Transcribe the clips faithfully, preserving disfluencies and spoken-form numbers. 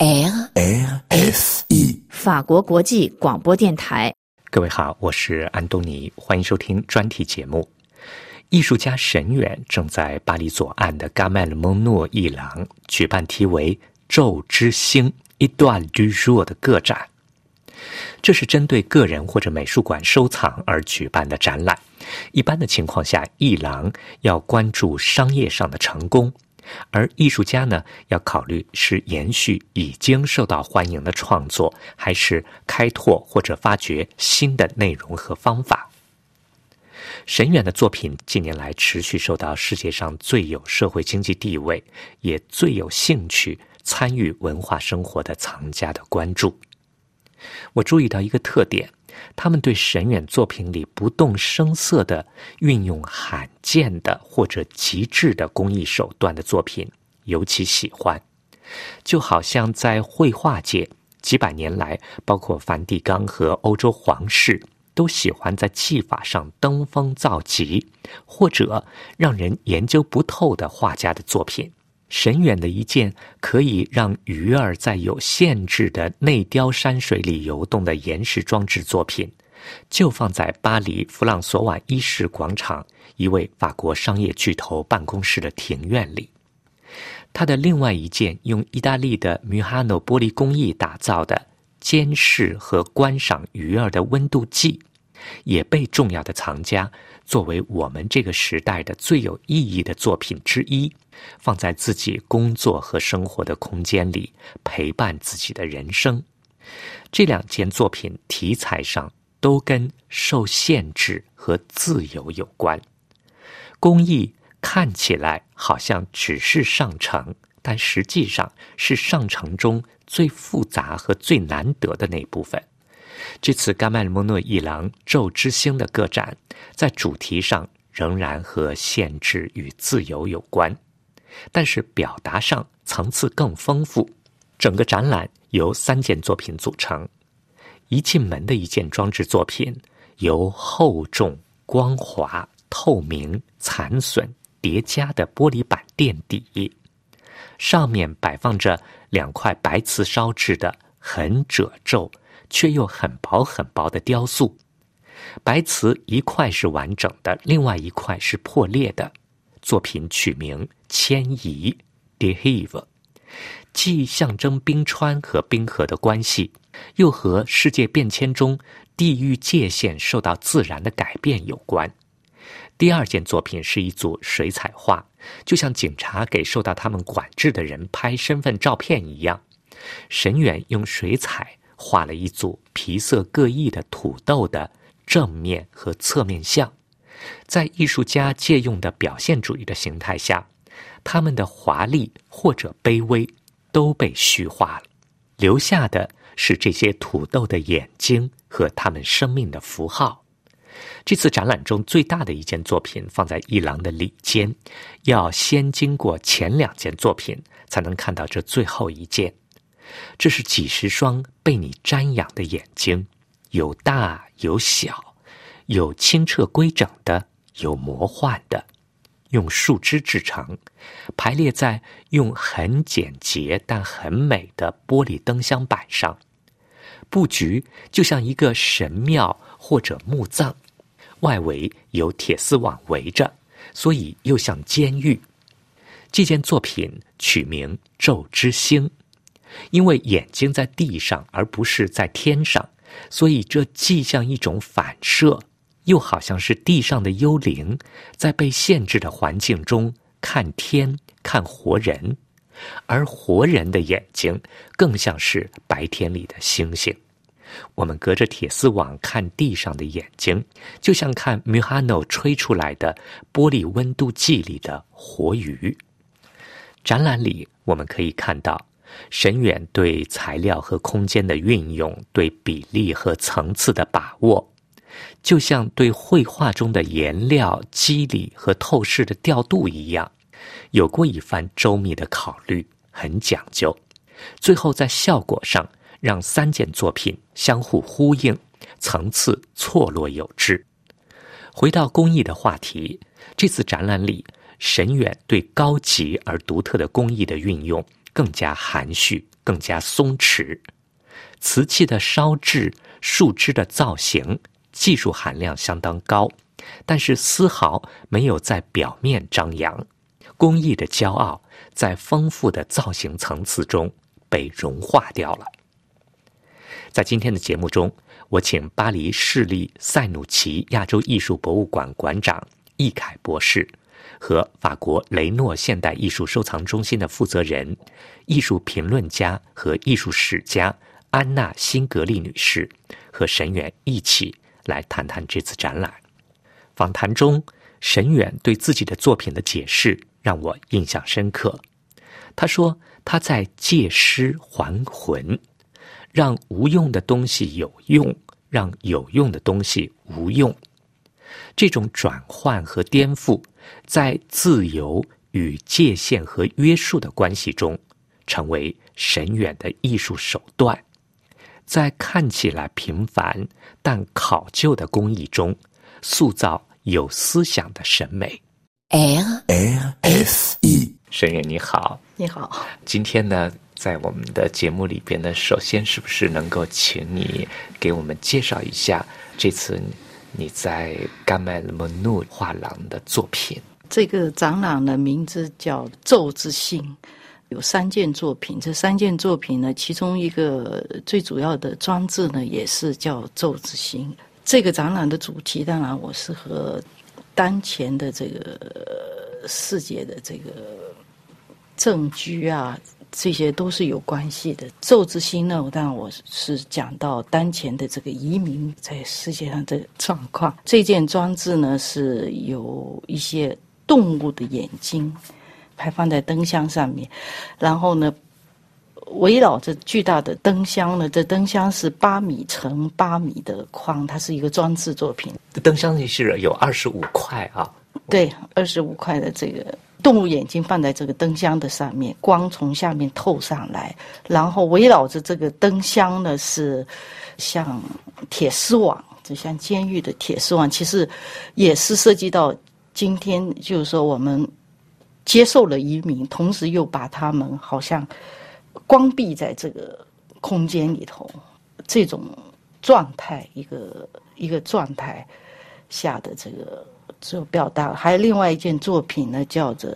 R F I 法国国际广播电台。 各位好，我是安东尼，欢迎收听专题节目。艺术家沈远正在巴黎左岸的加麦勒蒙诺艺廊举办题为《昼之星》Étoile du jour 的个展。这是针对个人或者美术馆收藏而举办的展览。一般的情况下，艺廊要关注商业上的成功，而艺术家呢，要考虑是延续已经受到欢迎的创作，还是开拓或者发掘新的内容和方法。沈远的作品近年来持续受到世界上最有社会经济地位，也最有兴趣参与文化生活的藏家的关注。我注意到一个特点，他们对沈远作品里不动声色地运用罕见的或者极致的工艺手段的作品尤其喜欢。就好像在绘画界几百年来，包括梵蒂冈和欧洲皇室都喜欢在技法上登峰造极，或者让人研究不透的画家的作品。沈远的一件可以让鱼儿在有限制的内雕山水里游动的岩石装置作品，就放在巴黎弗朗索瓦一世广场一位法国商业巨头办公室的庭院里。他的另外一件用意大利的米哈诺玻璃工艺打造的监视和观赏鱼儿的温度计，也被重要的藏家作为我们这个时代的最有意义的作品之一，放在自己工作和生活的空间里，陪伴自己的人生。这两件作品题材上都跟受限制和自由有关。工艺看起来好像只是上乘，但实际上是上乘中最复杂和最难得的那部分。这次加麦勒蒙诺艺廊昼之星的个展，在主题上仍然和限制与自由有关，但是表达上层次更丰富。整个展览由三件作品组成。一进门的一件装置作品由厚重、光滑、透明、残损叠加的玻璃板垫底，上面摆放着两块白瓷烧制的很褶皱却又很薄很薄的雕塑。白瓷一块是完整的，另外一块是破裂的。作品取名迁移 Dérive， 既象征冰川和冰河的关系，又和世界变迁中地域界限受到自然的改变有关。第二件作品是一组水彩画，就像警察给受到他们管制的人拍身份照片一样。沈远用水彩画了一组皮色各异的土豆的正面和侧面像，在艺术家借用的表现主义的形态下，他们的华丽或者卑微都被虚化了，留下的是这些土豆的眼睛和他们生命的符号。这次展览中最大的一件作品放在艺廊的里间，要先经过前两件作品才能看到这最后一件。这是几十双被你瞻仰的眼睛，有大有小，有清澈规整的，有魔幻的，用树枝制成，排列在用很简洁但很美的玻璃灯箱板上。布局就像一个神庙或者墓葬，外围有铁丝网围着，所以又像监狱。这件作品取名昼之星，因为眼睛在地上而不是在天上，所以这既像一种反射，又好像是地上的幽灵在被限制的环境中看天看活人，而活人的眼睛更像是白天里的星星。我们隔着铁丝网看地上的眼睛，就像看米哈诺吹出来的玻璃温度计里的活鱼。展览里我们可以看到沈远对材料和空间的运用，对比例和层次的把握，就像对绘画中的颜料、肌理和透视的调度一样，有过一番周密的考虑，很讲究。最后在效果上让三件作品相互呼应，层次错落有致。回到工艺的话题，这次展览里，沈远对高级而独特的工艺的运用更加含蓄更加松弛。瓷器的烧制、树枝的造型，技术含量相当高，但是丝毫没有在表面张扬。工艺的骄傲在丰富的造型层次中被融化掉了。在今天的节目中，我请巴黎市立塞努奇亚洲艺术博物馆馆长易凯博士和法国雷诺现代艺术收藏中心的负责人、艺术评论家和艺术史家安娜·辛格利女士和沈远一起来谈谈这次展览。访谈中，沈远对自己的作品的解释让我印象深刻。他说他在借尸还魂，让无用的东西有用，让有用的东西无用。这种转换和颠覆，在自由与界限和约束的关系中，成为沈远的艺术手段。在看起来平凡但考究的工艺中，塑造有思想的审美。 R R F E， 沈远你好。 你好。 今天呢，在我们的节目里边呢，首先是不是能够请你给我们介绍一下这次你在甘麦勒蒙努画廊的作品？ 这个展览的名字叫《咒之心》，有三件作品。这三件作品呢，其中一个最主要的装置呢，也是叫《咒之心》。这个展览的主题，当然我是和当前的这个世界的这个政局啊，这些都是有关系的。咒之心呢，当然我是讲到当前的这个移民在世界上的状况。这件装置呢，是有一些动物的眼睛排放在灯箱上面，然后呢围绕着巨大的灯箱呢，这灯箱是八米乘八米的框，它是一个装置作品。 灯箱是有二十五块啊， 对，二十五块的这个动物眼睛放在这个灯箱的上面，光从下面透上来，然后围绕着这个灯箱呢是像铁丝网，就像监狱的铁丝网，其实也是涉及到今天，就是说我们接受了移民，同时又把他们好像关闭在这个空间里头，这种状态，一个一个状态下的这个就表达。还有另外一件作品呢，叫做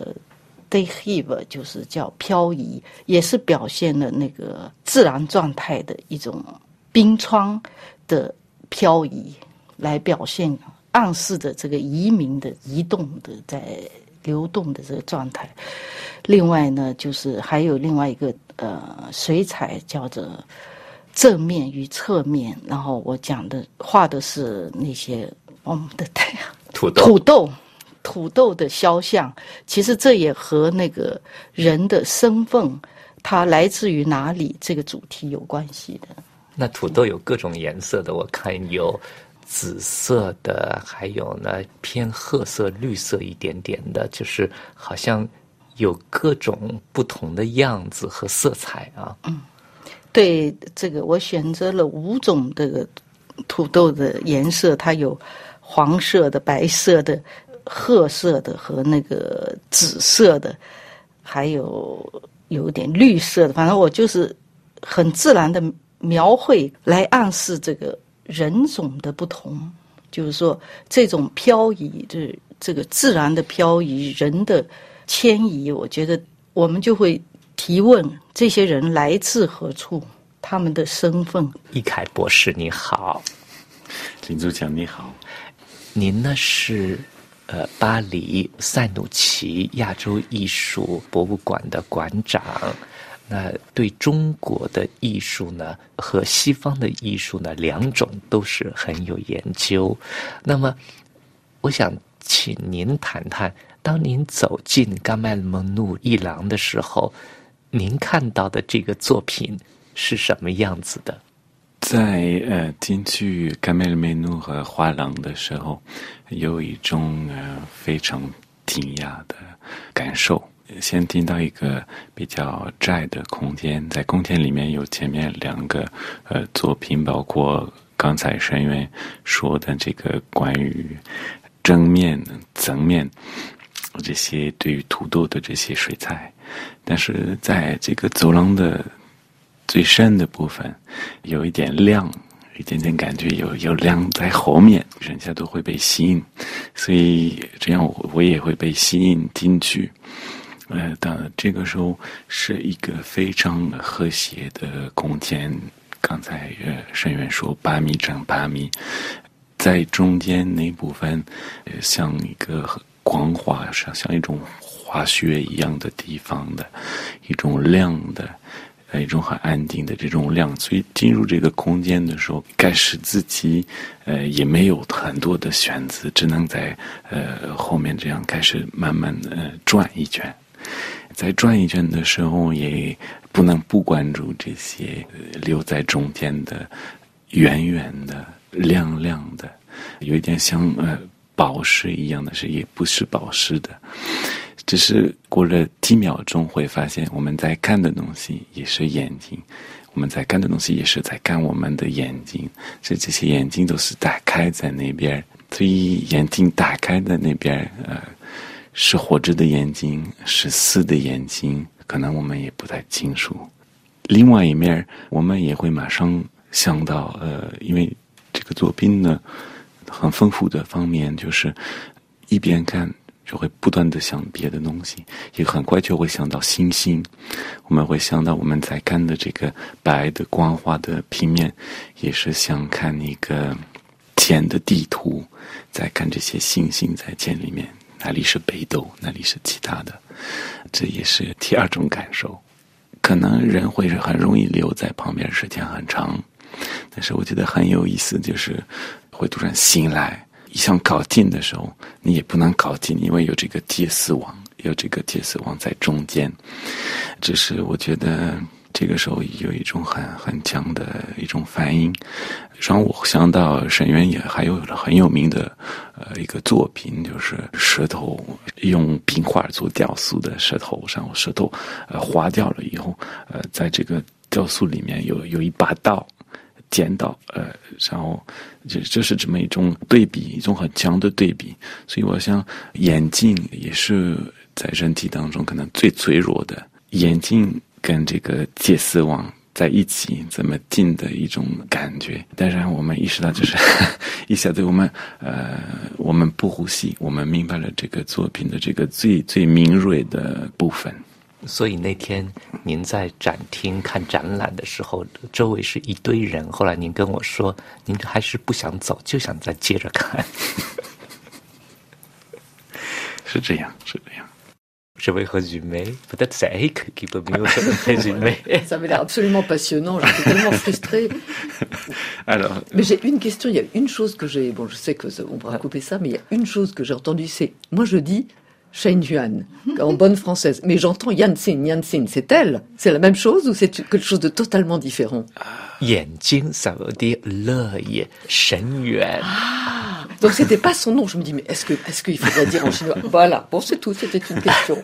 Dérive， 就是叫漂移，也是表现了那个自然状态的一种冰川的漂移，来表现暗示着这个移民的移动的在流动的这个状态。另外呢，就是还有另外一个呃水彩叫做正面与侧面，然后我讲的画的是那些我们的太阳土豆土豆土豆的肖像。其实这也和那个人的身份它来自于哪里这个主题有关系的。 那土豆有各种颜色的，我看有紫色的，还有呢偏褐色、绿色一点点的，就是好像有各种不同的样子和色彩啊。 嗯，对，这个我选择了五种这个土豆的颜色，它有黄色的、白色的、褐色的和那个紫色的，还有有点绿色的。反正我就是很自然的描绘来暗示这个人种的不同，就是说这种漂移，就是这个自然的漂移，人的迁移，我觉得我们就会提问这些人来自何处，他们的身份。 易凯博士你好。 林组长你好。 您呢是呃巴黎塞努奇亚洲艺术博物馆的馆长，那对中国的艺术呢和西方的艺术呢两种都是很有研究。那么我想请您谈谈，当您走进甘麦勒蒙努艺廊的时候，您看到的这个作品是什么样子的？ 在呃进去甘麦勒蒙努和画廊的时候，有一种呃非常惊讶的感受。先听到一个比较窄的空间，在空间里面有前面两个呃作品，包括刚才沈远说的这个关于正面、侧面这些对于土豆的这些水彩，但是在这个走廊的最深的部分有一点亮，一点点感觉有有亮在后面，人家都会被吸引，所以这样我我也会被吸引进去。呃，当然这个时候是一个非常和谐的空间。刚才呃沈远说八米乘八米，在中间那部分，呃，像一个光滑，像像一种滑雪一样的地方的一种亮的。呃，一种很安定的这种亮，所以进入这个空间的时候，开始自己呃也没有很多的选择，只能在呃后面这样开始慢慢呃转一圈，在转一圈的时候，也不能不关注这些、呃、留在中间的圆圆的亮亮的，有一点像呃宝石一样的，是也不是宝石的。只是过了几秒钟会发现我们在看的东西也是眼睛，我们在看的东西也是在看我们的眼睛，所以这些眼睛都是打开在那边，所以眼睛打开的那边呃，是活着的眼睛，是死的眼睛，可能我们也不太清楚。另外一面我们也会马上想到呃，因为这个作品呢很丰富的方面，就是一边看就会不断的想别的东西，也很快就会想到星星，我们会想到我们在看的这个白的光滑的平面，也是像看一个简的地图，在看这些星星在简里面，哪里是北斗，哪里是其他的，这也是第二种感受。可能人会很容易留在旁边时间很长，但是我觉得很有意思，就是会突然醒来，一想靠近的时候你也不能靠近，因为有这个铁丝网，有这个铁丝网在中间。只是我觉得这个时候有一种很很强的一种反应，让我想到沈园也还有很有名的呃一个作品，就是石头用冰块做雕塑的石头，然后石头呃划掉了以后，呃在这个雕塑里面有有一把刀剪刀，呃，然后就就是这么一种对比，一种很强的对比。所以我想，眼睛也是在人体当中可能最脆弱的，眼睛跟这个铁丝网在一起这么近的一种感觉。当然，我们意识到就是一下子我们呃，我们不呼吸，我们明白了这个作品的这个最最敏锐的部分。 所以那天您在展厅看展览的时候，周围是一堆人，后来您跟我说您还是不想走，就想再接着看。 是这样，是这样。 Je vais résumer. Peut-être c'est Eric qui peut mieux résumer. Ça avait l'air absolument passionnant. J'étais tellement frustrée. Alors, mais j'ai une question. Il y a une chose que j'ai. Bon, je sais que ça, on pourra couper ça, mais il y a une chose que j'ai entendue. C'est moi, je dis Shen Yuan en bonne française, mais j'entends Yanxin. Yanxin, c'est elle. C'est la même chose ou c'est quelque chose de totalement différent? 眼睛 ça veut dire l'œil. Shen Yuan. Ah, donc c'était pas son nom. Je me dis mais est-ce que est-ce qu'il faudrait dire en chinois? Voilà. Bon, c'est tout. C'était une question.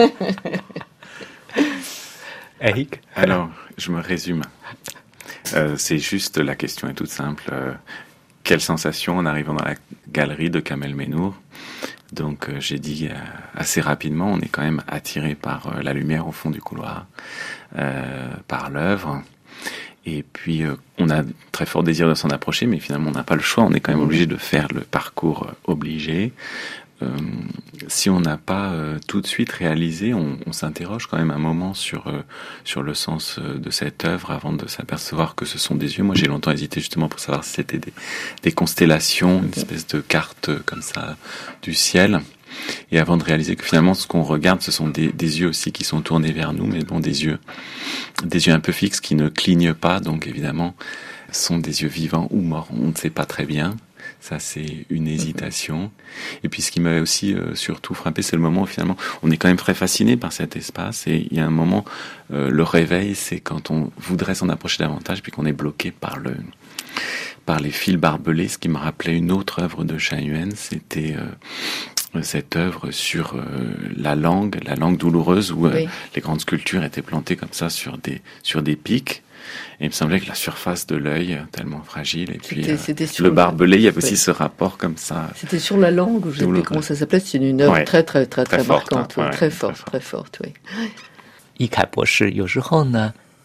Eric. Alors, je me résume. Euh, c'est juste, la question est toute simple. Euh, quelle sensation en arrivant dans la galerie de Kamel Meinour? Donc euh, j'ai dit euh, assez rapidement, on est quand même attiré par euh, la lumière au fond du couloir, euh, par l'œuvre. Et puis euh, on a très fort désir de s'en approcher, mais finalement on n'a pas le choix, on est quand même obligé de faire le parcours euh, obligé. Euh, si on n'a pas euh, tout de suite réalisé, on, on s'interroge quand même un moment sur euh, sur le sens euh, de cette œuvre avant de s'apercevoir que ce sont des yeux. Moi, j'ai longtemps hésité justement pour savoir si c'était des, des constellations, une espèce de carte euh, comme ça du ciel. Et avant de réaliser que finalement, ce qu'on regarde, ce sont des, des yeux aussi qui sont tournés vers nous, mais bon, des yeux, des yeux un peu fixes qui ne clignent pas. Donc évidemment, sont des yeux vivants ou morts. On ne sait pas très bien. Ça, c'est une hésitation. Et puis, ce qui m'a aussi euh, surtout frappé, c'est le moment où finalement, on est quand même très fasciné par cet espace. Et il y a un moment, euh, le réveil, c'est quand on voudrait s'en approcher davantage, puis qu'on est bloqué par le, par les fils barbelés. Ce qui me rappelait une autre œuvre de Shen Yuan, c'était euh, cette œuvre sur euh, la langue, la langue douloureuse, où euh, oui. les grandes sculptures étaient plantées comme ça sur des, sur des pics. Et il me semblait que la surface de l'œil, tellement fragile, et puis c'était, c'était euh, le barbelé, il y avait aussi ouais. ce rapport comme ça. C'était sur la langue, je ne sais plus comment ça s'appelait, c'est une œuvre ouais. très, très, très, très, très forte, marquante, hein, ouais, très, forte, très forte, oui. 易凯博士有时候呢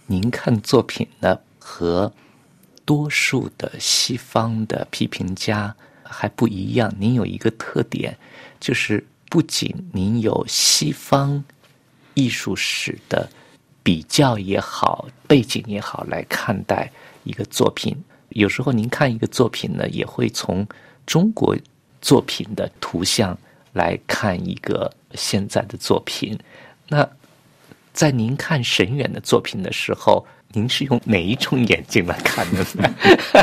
您看作品呢和多数的西方的批评家还不一样，您有一个特点，就是不仅您有西方艺术史的比较也好，背景也好来看待一个作品，有时候您看一个作品呢，也会从中国作品的图像来看一个现在的作品。那在您看沈远的作品的时候，您是用哪一种眼睛来看的呢？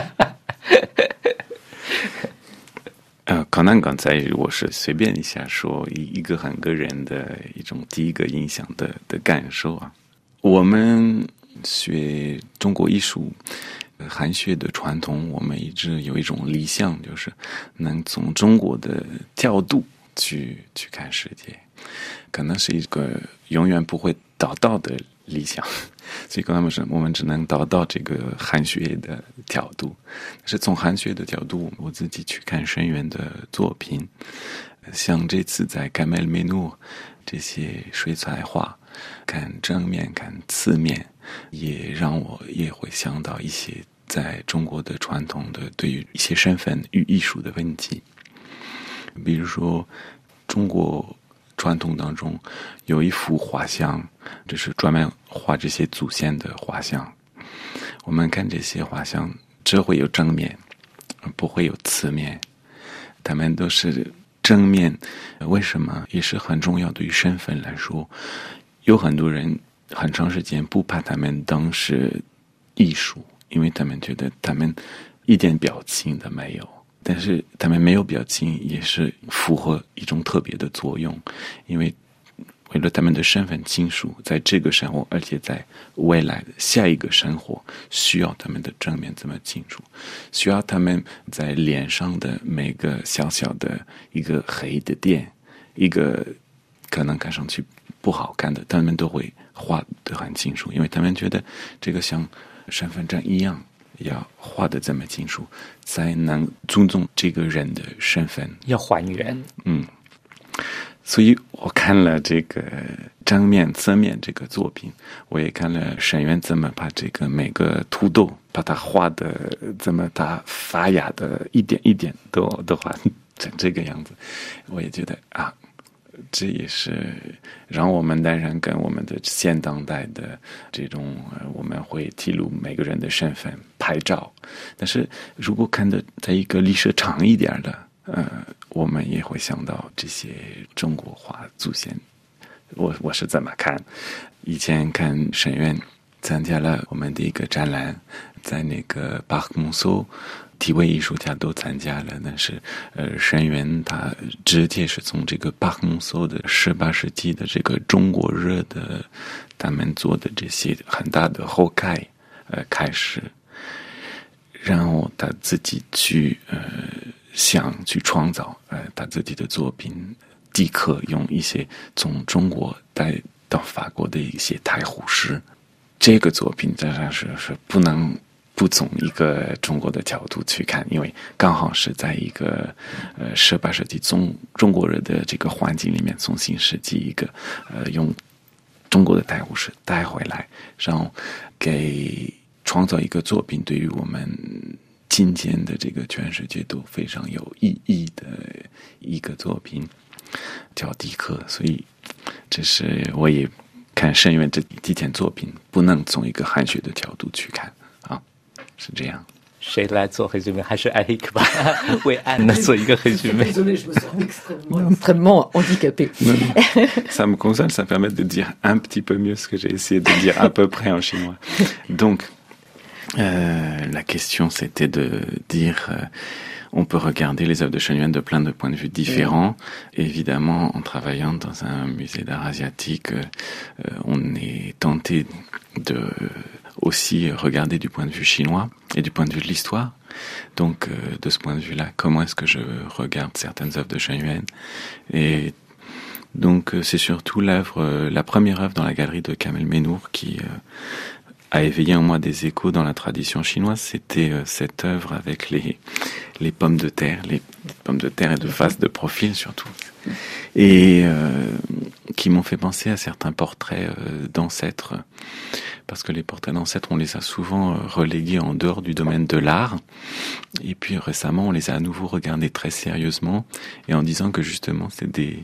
呃，可能刚才我是随便一下说一一个很个人的一种第一个印象的的感受啊。我们学中国艺术韩学的传统，我们一直有一种理想，就是能从中国的角度去去看世界，可能是一个永远不会达到的理想，所以跟他们说，我们只能达到这个韩学的角度。但是从韩学的角度，我自己去看沈远的作品，像这次在甘梅尔梅努这些水彩画，看正面看侧面，也让我也会想到一些在中国的传统的对于一些身份与艺术的问题。比如说中国传统当中有一幅画像，就是专门画这些祖先的画像。我们看这些画像只会有正面，不会有侧面，他们都是正面。为什么？也是很重要，对于身份来说，有很多人很长时间不把他们当是艺术，因为他们觉得他们一点表情都没有。但是他们没有表情也是符合一种特别的作用，因为为了他们的身份清楚，在这个生活，而且在未来的下一个生活，需要他们的正面这么清楚，需要他们在脸上的每个小小的一个黑的点，一个可能看上去不好看的，他们都会画得很清楚，因为他们觉得这个像身份证一样，要画得这么清楚，才能尊重这个人的身份， 要还原。 嗯，所以我看了这个正面侧面这个作品，我也看了沈远怎么把这个每个土豆把它画的怎么它发芽的一点一点都都画成这个样子，我也觉得啊，这也是让我们的人跟我们的现当代的这种，我们会记录每个人的身份，拍照。但是如果看的在一个历史长一点的，呃，我们也会想到这些中国画祖先。我我是怎么看？以前看沈远参加了我们的一个展览，在那个巴克蒙索。几位艺术家都参加了，但是呃，沈远他直接是从这个巴克蒙索的十八世纪的这个中国热的他们做的这些很大的后盖呃开始，然后他自己去呃想去创造呃他自己的作品，即刻用一些从中国带到法国的一些太湖石，这个作品当然是是不能不从一个中国的角度去看，因为刚好是在一个呃十八世纪中中国人的这个环境里面，重新设计一个呃用中国的太湖石带回来，然后给创造一个作品，对于我们今天的这个全世界都非常有意义的一个作品，叫迪克。所以这是我也看沈远这几件作品，不能从一个汉学的角度去看。是这样， 谁来做黑水妹？还是艾利克吧，为安娜做一个黑水妹。 Désolée, je me sens extrêmement, extrêmement handicapée. Ça me console, ça me permet de dire un petit peu mieux ce que j'ai essayé de dire à peu près en chinois. Donc, euh, la question c'était de dire, euh, on peut regarder les œuvres de Shen Yuan de plein de points de vue différents. Évidemment, en travaillant dans un musée d'art asiatique, euh, on est tenté de aussi regarder du point de vue chinois et du point de vue de l'histoire. Donc, euh, de ce point de vue-là, comment est-ce que je regarde certaines œuvres de Shen Yuan? Et donc, euh, c'est surtout l'œuvre, euh, la première œuvre dans la galerie de Kamel Menour qui euh, a éveillé en moi des échos dans la tradition chinoise. C'était euh, cette œuvre avec les les pommes de terre, les pommes de terre et de face de profil surtout, et euh, qui m'ont fait penser à certains portraits euh, d'ancêtres. parce que les portraits d'ancêtres, on les a souvent relégués en dehors du domaine de l'art. Et puis récemment, on les a à nouveau regardés très sérieusement, et en disant que justement, c'est des,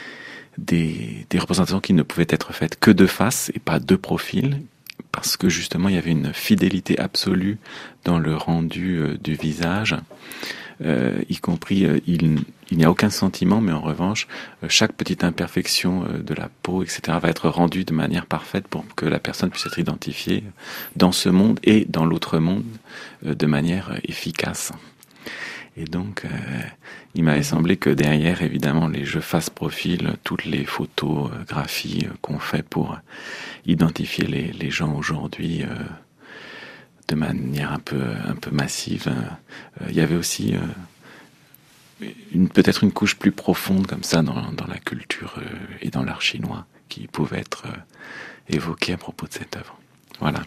des, des représentations qui ne pouvaient être faites que de face et pas de profil, parce que justement, il y avait une fidélité absolue dans le rendu euh, du visage, euh, y compris, euh, il, il n'y a aucun sentiment, mais en revanche, euh, chaque petite imperfection euh, de la peau, et cetera, va être rendue de manière parfaite pour que la personne puisse être identifiée dans ce monde et dans l'autre monde euh, de manière euh, efficace. Et donc, euh, il m'avait semblé que derrière, évidemment, les jeux face-profil, toutes les photographies euh, qu'on fait pour identifier les, les gens aujourd'hui euh, de manière un peu, un peu massive, euh, il y avait aussi euh, une, peut-être une couche plus profonde comme ça dans, dans la culture euh, et dans l'art chinois qui pouvait être euh, évoquée à propos de cette œuvre. Voilà.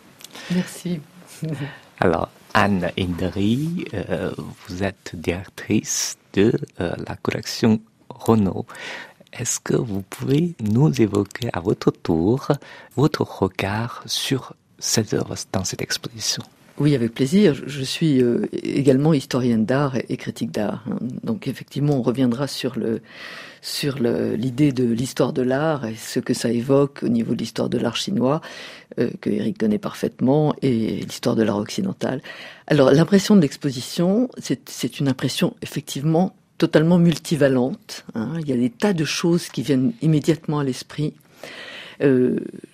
Merci. Alors, Anne Indri, euh, vous êtes directrice de euh, la collection Renaud. Est-ce que vous pouvez nous évoquer à votre tour votre regard sur cette œuvre dans cette exposition? Oui, avec plaisir. Je suis euh, également historienne d'art et, et critique d'art. Hein. Donc effectivement, on reviendra sur le sur le, l'idée de l'histoire de l'art et ce que ça évoque au niveau de l'histoire de l'art chinois, euh, que Éric connaît parfaitement, et l'histoire de l'art occidental. Alors l'impression de l'exposition, c'est, c'est une impression effectivement totalement multivalente. Hein. Il y a des tas de choses qui viennent immédiatement à l'esprit. Euh,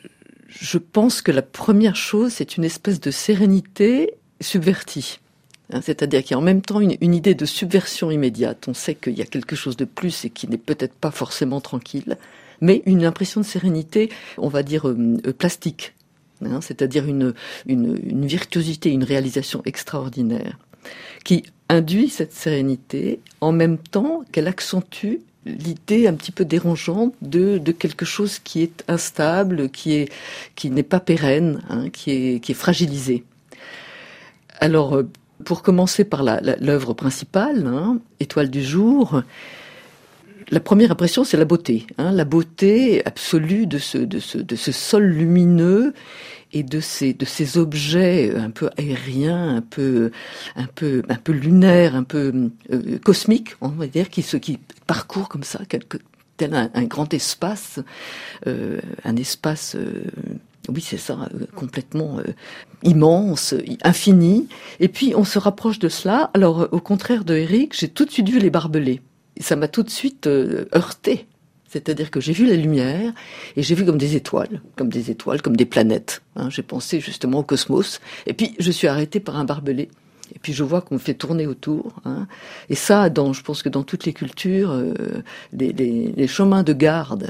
je pense que la première chose, c'est une espèce de sérénité subvertie. Hein, c'est-à-dire qu'il y a en même temps une, une idée de subversion immédiate. On sait qu'il y a quelque chose de plus et qui n'est peut-être pas forcément tranquille, mais une impression de sérénité, on va dire, euh, euh, plastique. Hein, c'est-à-dire une, une, une virtuosité, une réalisation extraordinaire, qui induit cette sérénité en même temps qu'elle accentue l'idée un petit peu dérangeante de, de quelque chose qui est instable, qui est, qui n'est pas pérenne, hein, qui est, qui est fragilisé. Alors, pour commencer par la, la, l'œuvre principale, hein, Étoile du jour, la première impression, c'est la beauté, hein, la beauté absolue de ce, de ce, de ce sol lumineux et de ces, de ces objets un peu aériens, un peu, un peu, un peu lunaires, un peu euh, cosmiques, on va dire, qui se, qui parcourent comme ça, quelque, tel un, un grand espace, euh, un espace, euh, oui, c'est ça, euh, complètement euh, immense, infini. Et puis on se rapproche de cela. Alors, au contraire de Éric, j'ai tout de suite vu les barbelés. Ça m'a tout de suite euh, heurté. C'est-à-dire que j'ai vu la lumière et j'ai vu comme des étoiles, comme des étoiles, comme des planètes. Hein, j'ai pensé justement au cosmos. Et puis je suis arrêtée par un barbelé. Et puis je vois qu'on me fait tourner autour. Hein. Et ça, dans, je pense que dans toutes les cultures, euh, les, les, les chemins de garde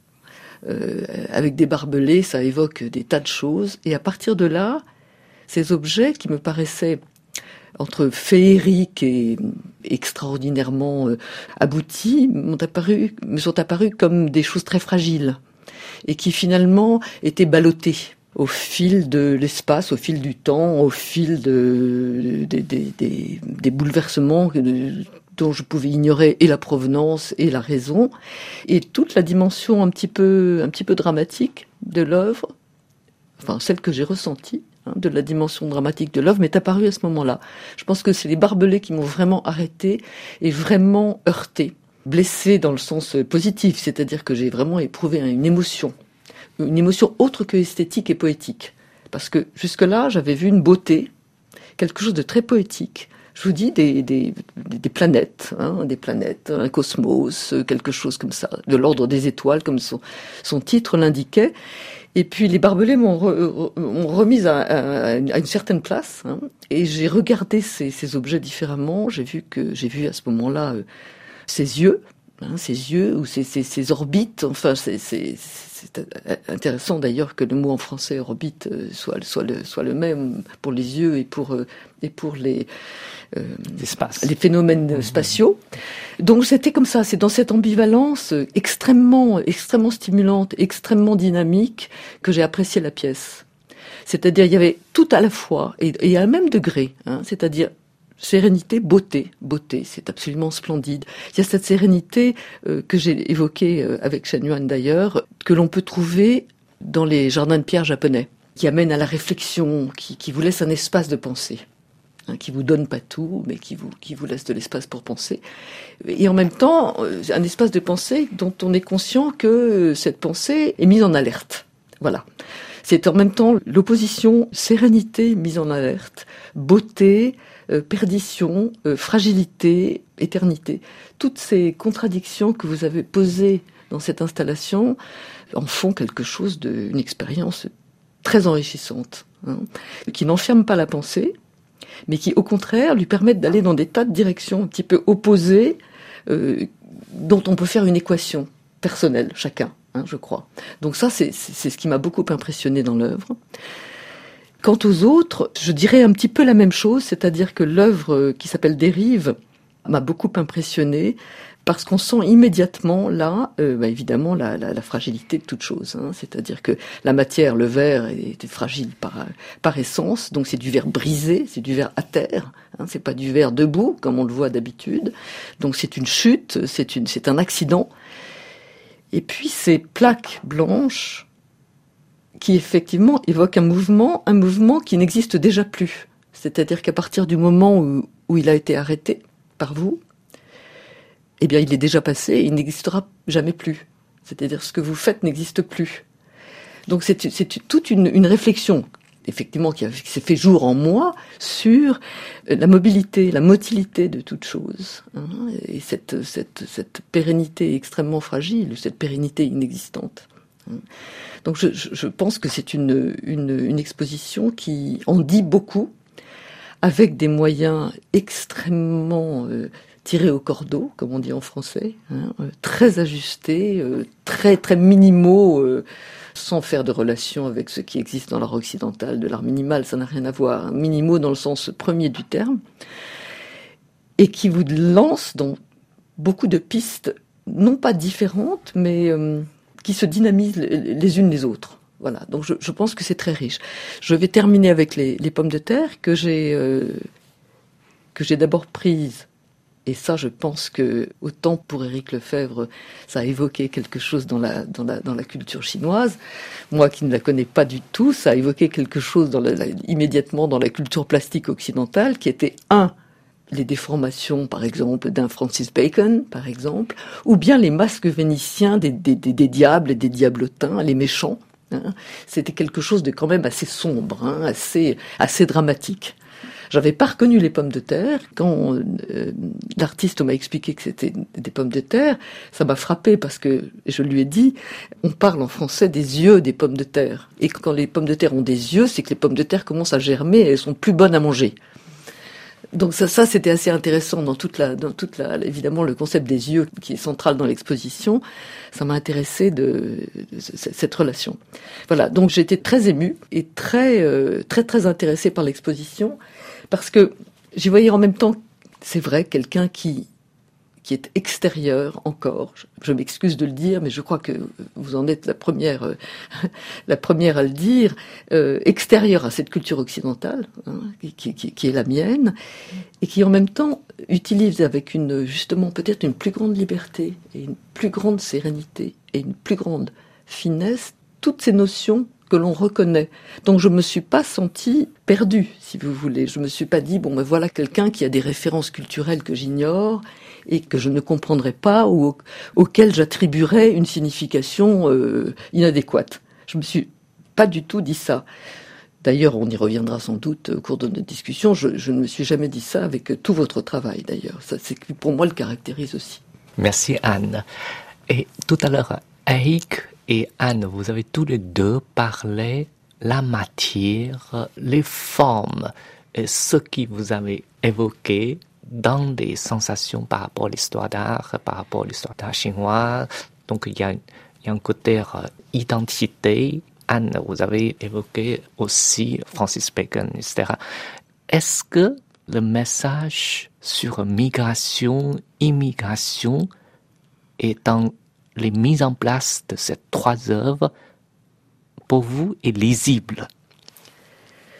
euh, avec des barbelés, ça évoque des tas de choses. Et à partir de là, ces objets qui me paraissaient entre féeriques et extraordinairement euh, aboutis, m'ont apparu, me sont apparus comme des choses très fragiles et qui finalement étaient ballottées au fil de l'espace, au fil du temps, au fil de, de, de, de, des, des bouleversements de, dont je pouvais ignorer et la provenance et la raison, et toute la dimension un petit peu, un petit peu dramatique de l'œuvre, enfin celle que j'ai ressentie, de la dimension dramatique de l'œuvre m'est apparue à ce moment-là. Je pense que c'est les barbelés qui m'ont vraiment arrêté et vraiment heurté, blessé dans le sens positif, c'est-à-dire que j'ai vraiment éprouvé une émotion, une émotion autre que esthétique et poétique. Parce que jusque-là, j'avais vu une beauté, quelque chose de très poétique. Je vous dis des, des, des planètes, hein, des planètes, un cosmos, quelque chose comme ça, de l'ordre des étoiles, comme son, son titre l'indiquait. Et puis les barbelés m'ont, re, m'ont remise à, à, à une certaine place, hein, et j'ai regardé ces, ces objets différemment. J'ai vu que j'ai vu à ce moment-là euh, ces yeux, hein, ces yeux ou ces, ces, ces orbites. Enfin, c'est, c'est, c'est intéressant d'ailleurs que le mot en français orbite soit, soit le, soit le même pour les yeux et pour et pour les euh, les phénomènes spatiaux. Donc c'était comme ça, c'est dans cette ambivalence extrêmement, extrêmement stimulante, extrêmement dynamique que j'ai apprécié la pièce. C'est-à-dire il y avait tout à la fois et, et à un même degré, hein, c'est-à-dire sérénité, beauté, beauté, c'est absolument splendide. Il y a cette sérénité euh, que j'ai évoquée euh, avec Shen Yuan d'ailleurs, que l'on peut trouver dans les jardins de pierre japonais. qui amène à la réflexion, qui, qui vous laisse un espace de pensée, hein, qui vous donne pas tout, mais qui vous, qui vous laisse de l'espace pour penser. Et en même temps, un espace de pensée dont on est conscient que cette pensée est mise en alerte. Voilà. C'est en même temps l'opposition sérénité mise en alerte, beauté, euh, perdition, euh, fragilité, éternité. Toutes ces contradictions que vous avez posées dans cette installation en font quelque chose d'une expérience très enrichissante, hein, qui n'enferme pas la pensée, mais qui au contraire lui permettent d'aller dans des tas de directions un petit peu opposées, euh, dont on peut faire une équation personnelle, chacun. Hein, je crois. Donc ça, c'est, c'est ce qui m'a beaucoup impressionné dans l'œuvre. Quant aux autres, je dirais un petit peu la même chose, c'est-à-dire que l'œuvre qui s'appelle Dérive m'a beaucoup impressionné parce qu'on sent immédiatement là, euh, bah évidemment, la, la, la fragilité de toute chose. Hein, c'est-à-dire que la matière, le verre, est, est fragile par, par essence, donc c'est du verre brisé, c'est du verre à terre. Hein, c'est pas du verre debout comme on le voit d'habitude. Donc c'est une chute, c'est une, c'est un accident. Et puis ces plaques blanches qui effectivement évoquent un mouvement, un mouvement qui n'existe déjà plus. C'est-à-dire qu'à partir du moment où, où il a été arrêté par vous, eh bien il est déjà passé et il n'existera jamais plus. C'est-à-dire ce que vous faites n'existe plus. Donc c'est, c'est toute une, une réflexion, effectivement, qui, a, qui s'est fait jour en moi sur la mobilité, la motilité de toute chose, hein, et cette, cette, cette pérennité extrêmement fragile, cette pérennité inexistante. Hein. Donc je, je pense que c'est une, une, une exposition qui en dit beaucoup, avec des moyens extrêmement euh, tirés au cordeau, comme on dit en français, hein, euh, très ajustés, euh, très très minimaux, euh, sans faire de relation avec ce qui existe dans l'art occidental, de l'art minimal, ça n'a rien à voir, hein, minimaux dans le sens premier du terme, et qui vous lance dans beaucoup de pistes, non pas différentes, mais euh, qui se dynamisent les, les unes les autres. Voilà, donc je, je pense que c'est très riche. Je vais terminer avec les, les pommes de terre que j'ai euh, que j'ai d'abord prises. Et ça, je pense que autant pour Éric Lefebvre, ça a évoqué quelque chose dans la dans la dans la culture chinoise. Moi, qui ne la connais pas du tout, ça a évoqué quelque chose dans la, la, immédiatement dans la culture plastique occidentale, qui était un les déformations, par exemple, d'un Francis Bacon, par exemple, ou bien les masques vénitiens des des, des, des diables et des diablotins, les méchants. Hein, c'était quelque chose de quand même assez sombre, hein, assez assez dramatique. J'avais pas reconnu les pommes de terre quand euh, l'artiste m'a expliqué que c'était des pommes de terre. Ça m'a frappé parce que je lui ai dit, on parle en français des yeux des pommes de terre, et quand les pommes de terre ont des yeux, c'est que les pommes de terre commencent à germer et elles sont plus bonnes à manger. Donc ça, ça c'était assez intéressant dans toute la, dans toute la, évidemment le concept des yeux qui est central dans l'exposition. Ça m'a intéressé de, de cette relation. Voilà, donc j'ai été très émue et très, euh, très, très intéressée par l'exposition parce que j'y voyais en même temps, c'est vrai, quelqu'un qui, qui est extérieur encore. Je, je m'excuse de le dire, mais je crois que vous en êtes la première, euh, la première à le dire, euh, extérieur à cette culture occidentale, hein, qui, qui, qui est la mienne, et qui en même temps utilise avec une, justement, peut-être une plus grande liberté et une plus grande sérénité et une plus grande finesse, toutes ces notions que l'on reconnaît. Donc je me suis pas sentie perdue, si vous voulez. Je me suis pas dit, bon, ben voilà quelqu'un qui a des références culturelles que j'ignore et que je ne comprendrais pas ou au, auxquelles j'attribuerais une signification euh, inadéquate. Je me suis pas du tout dit ça. D'ailleurs, on y reviendra sans doute au cours de notre discussion. Je, je ne me suis jamais dit ça avec tout votre travail, d'ailleurs. Ça, c'est pour moi le caractérise aussi. Merci Anne. Et tout à l'heure, Eric et Anne, vous avez tous les deux parlé la matière, les formes, et ce qui vous avez évoqué dans des sensations par rapport à l'histoire d'art, par rapport à l'histoire d'art chinois. Donc il y a, il y a un côté euh, identité. Anne, vous avez évoqué aussi Francis Bacon, et cetera. Est-ce que le message sur migration, immigration est dans les mises en place de ces trois œuvres, pour vous, est lisible?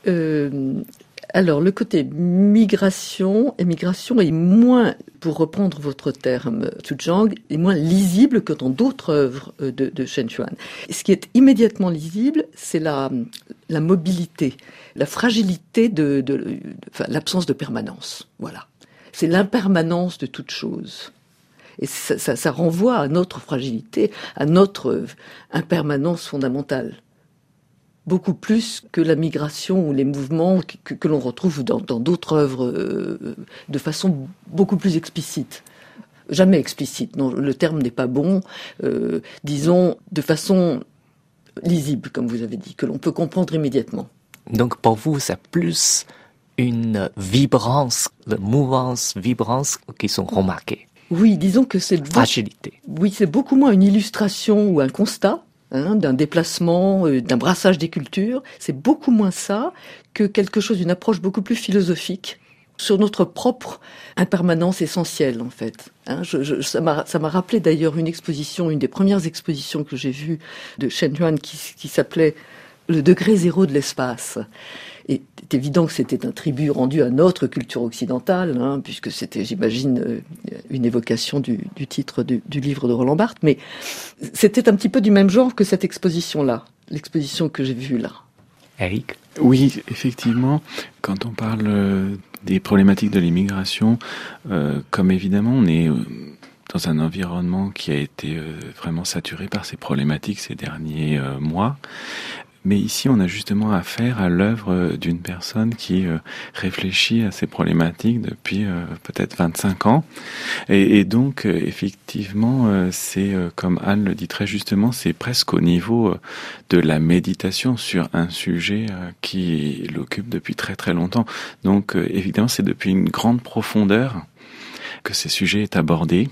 euh, Alors, le côté migration, émigration est moins, pour reprendre votre terme, Zhujiang, est moins lisible que dans d'autres œuvres de, de Shen Chuan. Ce qui est immédiatement lisible, c'est la, la mobilité, la fragilité de, de, de enfin, l'absence de permanence. Voilà. C'est l'impermanence de toute chose. Et ça, ça, ça renvoie à notre fragilité, à notre impermanence fondamentale. Beaucoup plus que la migration ou les mouvements que, que l'on retrouve dans, dans d'autres œuvres euh, de façon beaucoup plus explicite. Jamais explicite, non, le terme n'est pas bon, euh, disons de façon lisible, comme vous avez dit, que l'on peut comprendre immédiatement. Donc pour vous, c'est plus une vibrance, de mouvance, vibrance qui sont remarquées. Oui, disons que c'est... Fragilité. Beau- oui, c'est beaucoup moins une illustration ou un constat, Hein, d'un déplacement, euh, d'un brassage des cultures. C'est beaucoup moins ça que quelque chose, une approche beaucoup plus philosophique sur notre propre impermanence essentielle, en fait. Hein, je, je, ça m'a, ça m'a rappelé d'ailleurs une exposition, une des premières expositions que j'ai vues de Shen Chuan qui, qui s'appelait « Le degré zéro de l'espace ». Et c'est évident que c'était un tribut rendu à notre culture occidentale, hein, puisque c'était, j'imagine, une évocation du, du titre du, du livre de Roland Barthes. Mais c'était un petit peu du même genre que cette exposition-là, l'exposition que j'ai vue là. Eric ? Oui, effectivement, quand on parle des problématiques de l'immigration, euh, comme évidemment on est dans un environnement qui a été euh, vraiment saturé par ces problématiques ces derniers euh, mois, mais ici, on a justement affaire à l'œuvre d'une personne qui euh, réfléchit à ces problématiques depuis euh, peut-être vingt-cinq ans. Et, et donc, euh, effectivement, euh, c'est, euh, comme Anne le dit très justement, c'est presque au niveau euh, de la méditation sur un sujet euh, qui l'occupe depuis très très longtemps. Donc, euh, évidemment, c'est depuis une grande profondeur que ce sujet est abordé.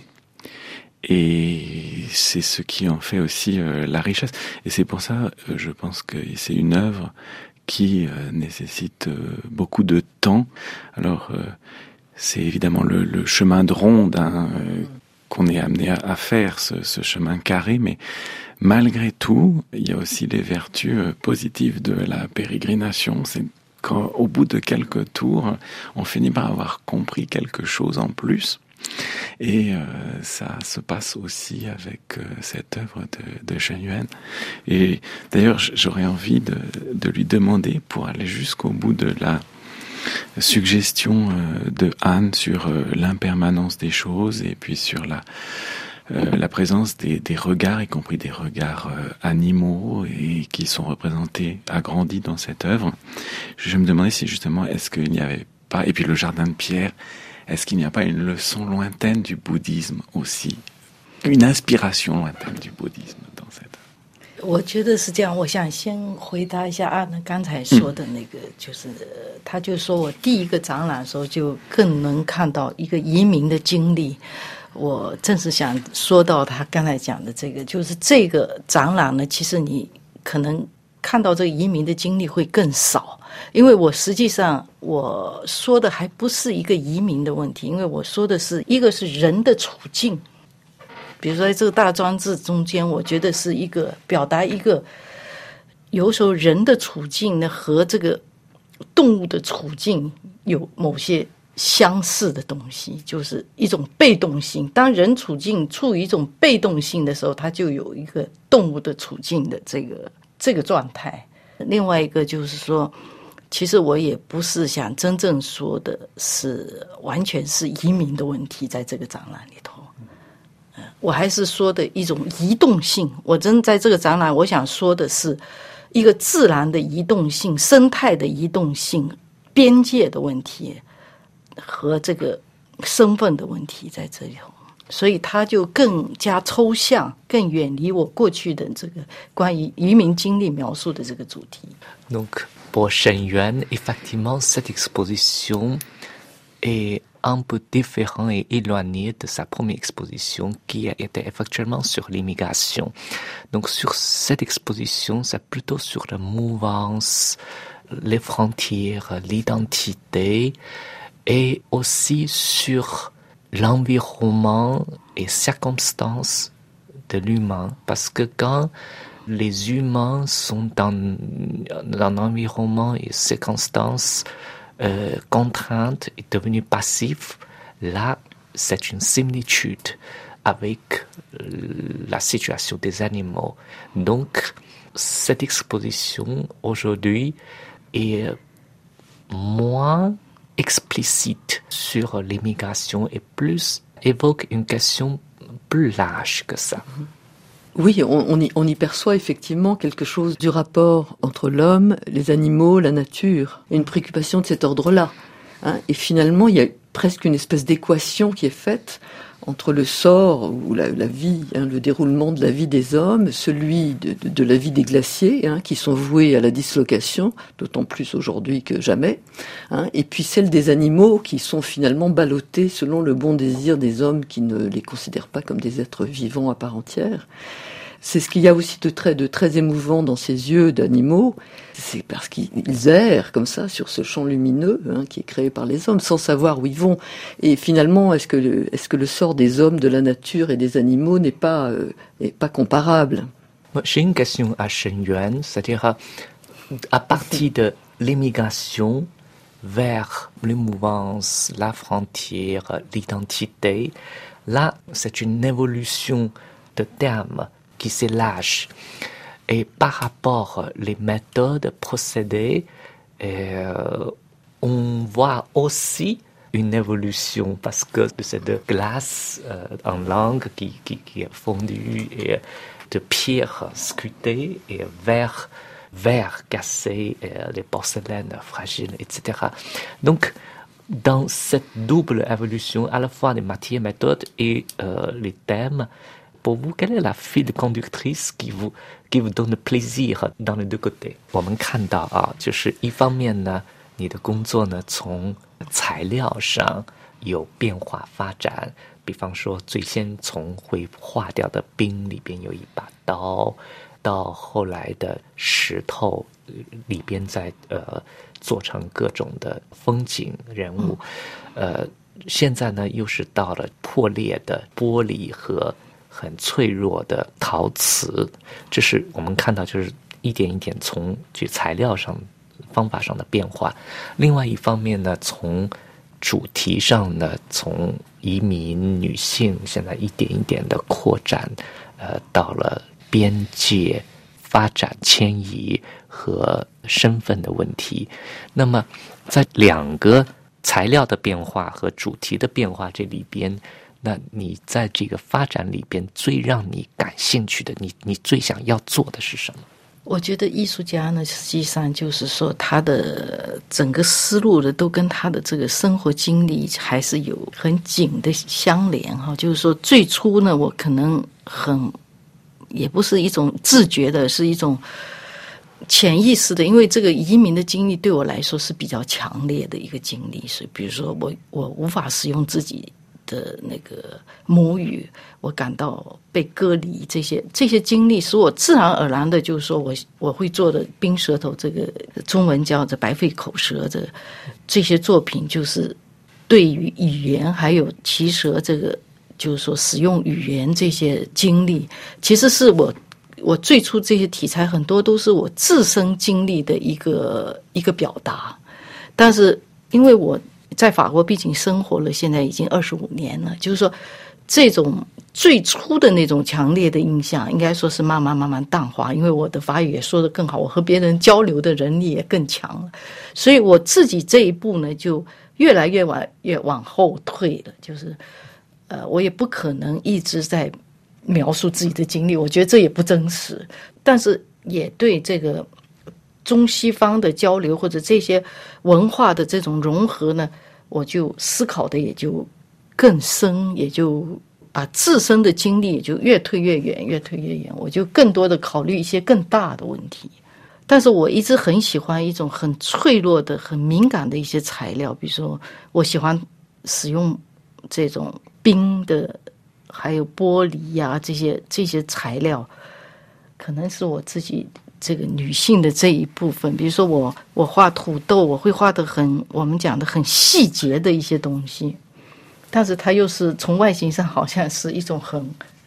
Et c'est ce qui en fait aussi euh, la richesse. Et c'est pour ça, euh, je pense que c'est une œuvre qui euh, nécessite euh, beaucoup de temps. Alors, euh, c'est évidemment le, le chemin de ronde hein, euh, qu'on est amené à, à faire, ce, ce chemin carré, mais malgré tout, il y a aussi les vertus euh, positives de la pérégrination. C'est quand, au bout de quelques tours, on finit par avoir compris quelque chose en plus. Et euh, ça se passe aussi avec euh, cette œuvre de, de Shen Yuan. Et d'ailleurs, j'aurais envie de, de lui demander, pour aller jusqu'au bout de la suggestion euh, de Anne sur euh, l'impermanence des choses et puis sur la, euh, la présence des, des regards, y compris des regards euh, animaux et qui sont représentés, agrandis dans cette œuvre. Je me demandais si justement, est-ce qu'il n'y avait pas, et puis le jardin de pierre, est-ce qu'il n'y a pas une leçon lointaine du bouddhisme aussi, une inspiration lointaine du bouddhisme dans cette œuvre? 我觉得是这样，我想先回答一下安娜刚才说的那个，嗯、就是他就说我第一个展览的时候就更能看到一个移民的经历。我正是想说到他刚才讲的这个，就是这个展览呢，其实你可能看到这个移民的经历会更少。因为我实际上我说的还不是一个移民的问题，因为我说的是一个是人的处境，比如说在这个大装置中间，我觉得是一个表达一个有时候人的处境呢和这个动物的处境有某些相似的东西，就是一种被动性。当人处境处于一种被动性的时候，它就有一个动物的处境的这个这个状态。另外一个就是说，其实我也不是想真正说的是完全是移民的问题在这个展览里头，我还是说的一种移动性。我真在这个展览我想说的是一个自然的移动性，生态的移动性，边界的问题和这个身份的问题在这里头，所以它就更加抽象，更远离我过去的这个关于移民经历描述的这个主题。 Donc, pour Shen Yuan, effectivement, cette exposition est un peu différente et éloignée de sa première exposition qui était effectivement sur l'immigration. Donc, sur cette exposition, c'est plutôt sur la mouvance, les frontières, l'identité et aussi sur l'environnement et circonstances de l'humain. Parce que quand les humains sont dans, dans un environnement et circonstances euh, contraintes et devenus passifs, là, c'est une similitude avec la situation des animaux. Donc, cette exposition aujourd'hui est moins explicite sur l'immigration et plus évoque une question plus large que ça. Oui, on, on, y, on y perçoit effectivement quelque chose du rapport entre l'homme, les animaux, la nature, une préoccupation de cet ordre-là. Hein. Et finalement, il y a presque une espèce d'équation qui est faite entre le sort ou la, la vie, hein, le déroulement de la vie des hommes, celui de, de, de la vie des glaciers, hein, qui sont voués à la dislocation, d'autant plus aujourd'hui que jamais, hein, et puis celle des animaux qui sont finalement ballottés selon le bon désir des hommes qui ne les considèrent pas comme des êtres vivants à part entière. C'est ce qu'il y a aussi de très, de très émouvant dans ces yeux d'animaux, c'est parce qu'ils errent comme ça sur ce champ lumineux, hein, qui est créé par les hommes, sans savoir où ils vont. Et finalement, est-ce que le, est-ce que le sort des hommes, de la nature et des animaux n'est pas, euh, n'est pas comparable? J'ai une question à Shen Yuan, c'est-à-dire à partir de l'immigration vers les mouvances, la frontière, l'identité, là, c'est une évolution de termes qui s'élage. Et par rapport aux méthodes, procédés, euh, on voit aussi une évolution parce que c'est de glace euh, en langue qui, qui, qui est fondue et de pierre scrutée et verre, verre cassé, et les porcelaines fragiles, et cetera. Donc, dans cette double évolution, à la fois les matières, méthodes et euh, les thèmes, pour vous, quelle est la file conductrice qui vous qui vous donne plaisir dans les deux côtés？我们看到啊，就是一方面呢，你的工作呢从材料上有变化发展，比方说最先从会化掉的冰里边有一把刀，到后来的石头里边再呃做成各种的风景人物，呃，现在呢又是到了破裂的玻璃和很脆弱的陶瓷，这是我们看到就是一点一点从去材料上方法上的变化。另外一方面呢，从主题上呢，从移民女性现在一点一点的扩展，呃，到了边界发展迁移和身份的问题。那么在两个材料的变化和主题的变化这里边，那你在这个发展里边最让你感兴趣的，你你最想要做的是什么？ 我觉得艺术家呢，实际上就是说他的整个思路的都跟他的这个生活经历还是有很紧的相连哈。就是说最初呢，我可能很也不是一种自觉的，是一种潜意识的，因为这个移民的经历对我来说是比较强烈的一个经历，所以比如说我我无法使用自己的那个母语，我感到被隔离，这些这些经历使我自然而然的就是说我我会做的冰舌头，这个中文叫做白肺口舌，这这些作品就是对于语言还有骑舌这个就是说使用语言这些经历，其实是我我最初这些题材很多都是我自身经历的一个一个表达，但是因为我在法国毕竟生活了现在已经二十五年了，就是说这种最初的那种强烈的印象应该说是慢慢慢慢淡化，因为我的法语也说得更好，我和别人交流的能力也更强了，所以我自己这一步呢就越来越往越往后退了，就是呃，我也不可能一直在描述自己的经历，我觉得这也不真实，但是也对这个中西方的交流或者这些文化的这种融合呢，我就思考的也就更深，也就把自身的经历也就越退越远，越退越远，我就更多的考虑一些更大的问题。但是我一直很喜欢一种很脆弱的很敏感的一些材料，比如说我喜欢使用这种冰的还有玻璃呀、啊、这些这些材料，可能是我自己这个女性的这一部分。比如说我我画土豆，我会画的很我们讲的很细节的一些东西，但是它又是从外形上好像是一种很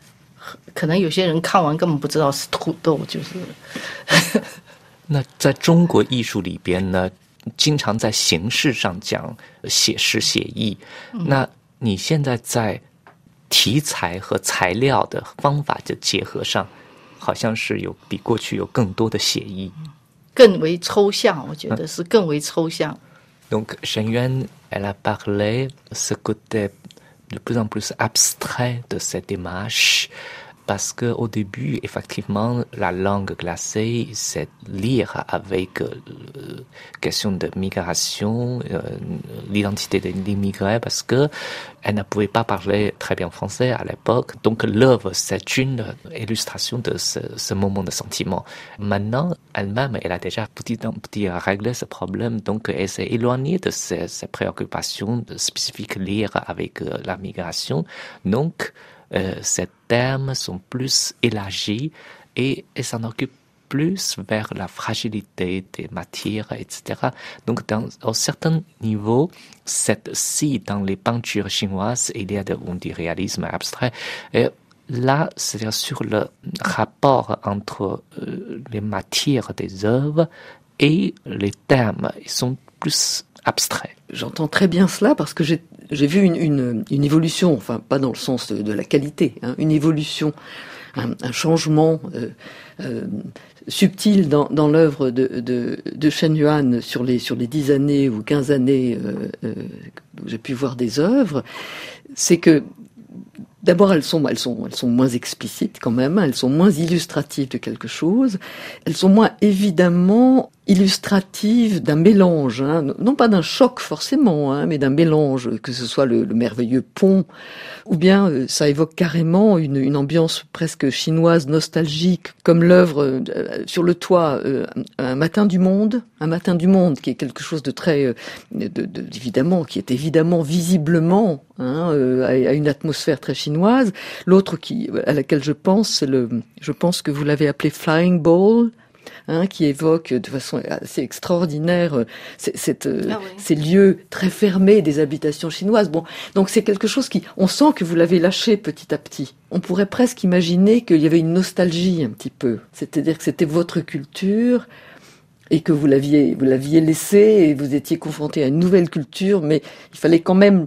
可能有些人看完根本不知道是土豆，就是。 那在中国艺术里边呢，经常在形式上讲写实写意，嗯、那你现在在题材和材料的方法的结合上，好像是有比过去有更多的写意， 更为抽象，我觉得是更为抽象。 Donc, Shen Yuan, elle a parlé ce côté de plus en plus abstrait de cette démarche, parce que au début, effectivement, la langue glacée, c'est lire avec euh, question de migration, euh, l'identité de l'immigré, parce que elle ne pouvait pas parler très bien français à l'époque. Donc, l'œuvre, c'est une illustration de ce, ce moment de sentiment. Maintenant, elle-même, elle a déjà petit à petit réglé ce problème, donc elle s'est éloignée de ces, ces préoccupations de spécifiques liées avec euh, la migration. Donc, Euh, ces termes sont plus élargis et, et s'en occupent plus vers la fragilité des matières, et cetera. Donc, dans un certain niveau, cette, si dans les peintures chinoises, il y a de, on dit réalisme abstrait, et là, c'est-à-dire sur le rapport entre euh, les matières des œuvres et les termes, ils sont plus abstraits. J'entends très bien cela parce que j'ai, j'ai vu une, une, une évolution, enfin pas dans le sens de, de la qualité, hein, une évolution, un, un changement euh, euh, subtil dans, dans l'œuvre de, de, de Shen Yuan sur les, sur les dix années ou quinze années euh, euh, où j'ai pu voir des œuvres. C'est que d'abord, elles sont, elles sont, elles sont moins explicites quand même, elles sont moins illustratives de quelque chose, elles sont moins évidemment illustratives d'un mélange, hein, non pas d'un choc forcément, hein, mais d'un mélange, que ce soit le, le merveilleux pont, ou bien euh, ça évoque carrément une, une ambiance presque chinoise, nostalgique, comme l'œuvre euh, sur le toit, euh, Un matin du monde, Un matin du monde, qui est quelque chose de très, euh, de, de, évidemment, qui est évidemment visiblement hein, euh, à, à une atmosphère très chinoise. L'autre qui, à laquelle je pense, c'est le, je pense que vous l'avez appelé Flying Ball, hein, qui évoque de façon assez extraordinaire c'est, cette, ah oui. ces lieux très fermés des habitations chinoises. Bon, donc c'est quelque chose qui, on sent que vous l'avez lâché petit à petit. On pourrait presque imaginer qu'il y avait une nostalgie un petit peu, c'est-à-dire que c'était votre culture et que vous l'aviez, vous l'aviez laissée et vous étiez confronté à une nouvelle culture, mais il fallait quand même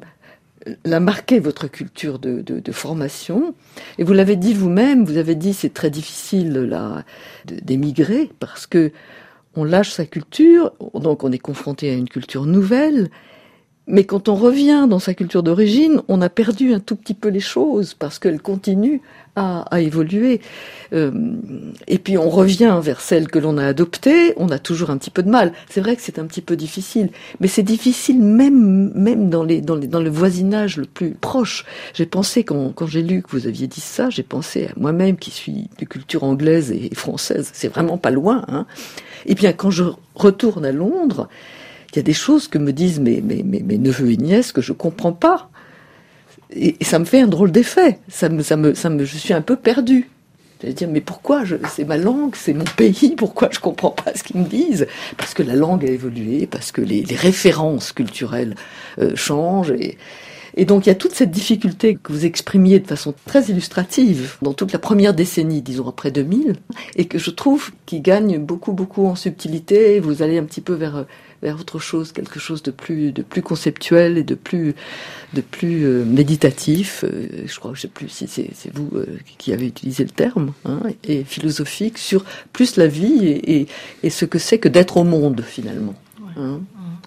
la marquer, votre culture de, de, de formation. Et vous l'avez dit vous-même, vous avez dit c'est très difficile là, de, d'émigrer parce que on lâche sa culture, donc on est confronté à une culture nouvelle, mais quand on revient dans sa culture d'origine, on a perdu un tout petit peu les choses parce qu'elles continuent à, à évoluer. Euh, et puis on revient vers celle que l'on a adoptée, on a toujours un petit peu de mal. C'est vrai que c'est un petit peu difficile, mais c'est difficile même même dans les dans les dans le voisinage le plus proche. J'ai pensé quand quand j'ai lu que vous aviez dit ça, j'ai pensé à moi-même qui suis de culture anglaise et française. C'est vraiment pas loin, hein. Et bien quand je retourne à Londres, il y a des choses que me disent mes, mes, mes, mes neveux et nièces que je comprends pas. Et, et ça me fait un drôle d'effet. Ça me, ça me, ça me, je suis un peu perdue. C'est-à-dire, mais pourquoi je, c'est ma langue, c'est mon pays, pourquoi je comprends pas ce qu'ils me disent? Parce que la langue a évolué, parce que les, les références culturelles euh, changent. Et, et donc, il y a toute cette difficulté que vous exprimiez de façon très illustrative dans toute la première décennie, disons après deux mille, et que je trouve qui gagne beaucoup, beaucoup en subtilité. Vous allez un petit peu vers... vers autre chose, quelque chose de plus, de plus conceptuel et de plus, de plus euh, méditatif. Euh, je crois que je sais plus si c'est, c'est vous euh, qui avez utilisé le terme, hein, et philosophique sur plus la vie et, et, et ce que c'est que d'être au monde finalement. Ouais. Hein.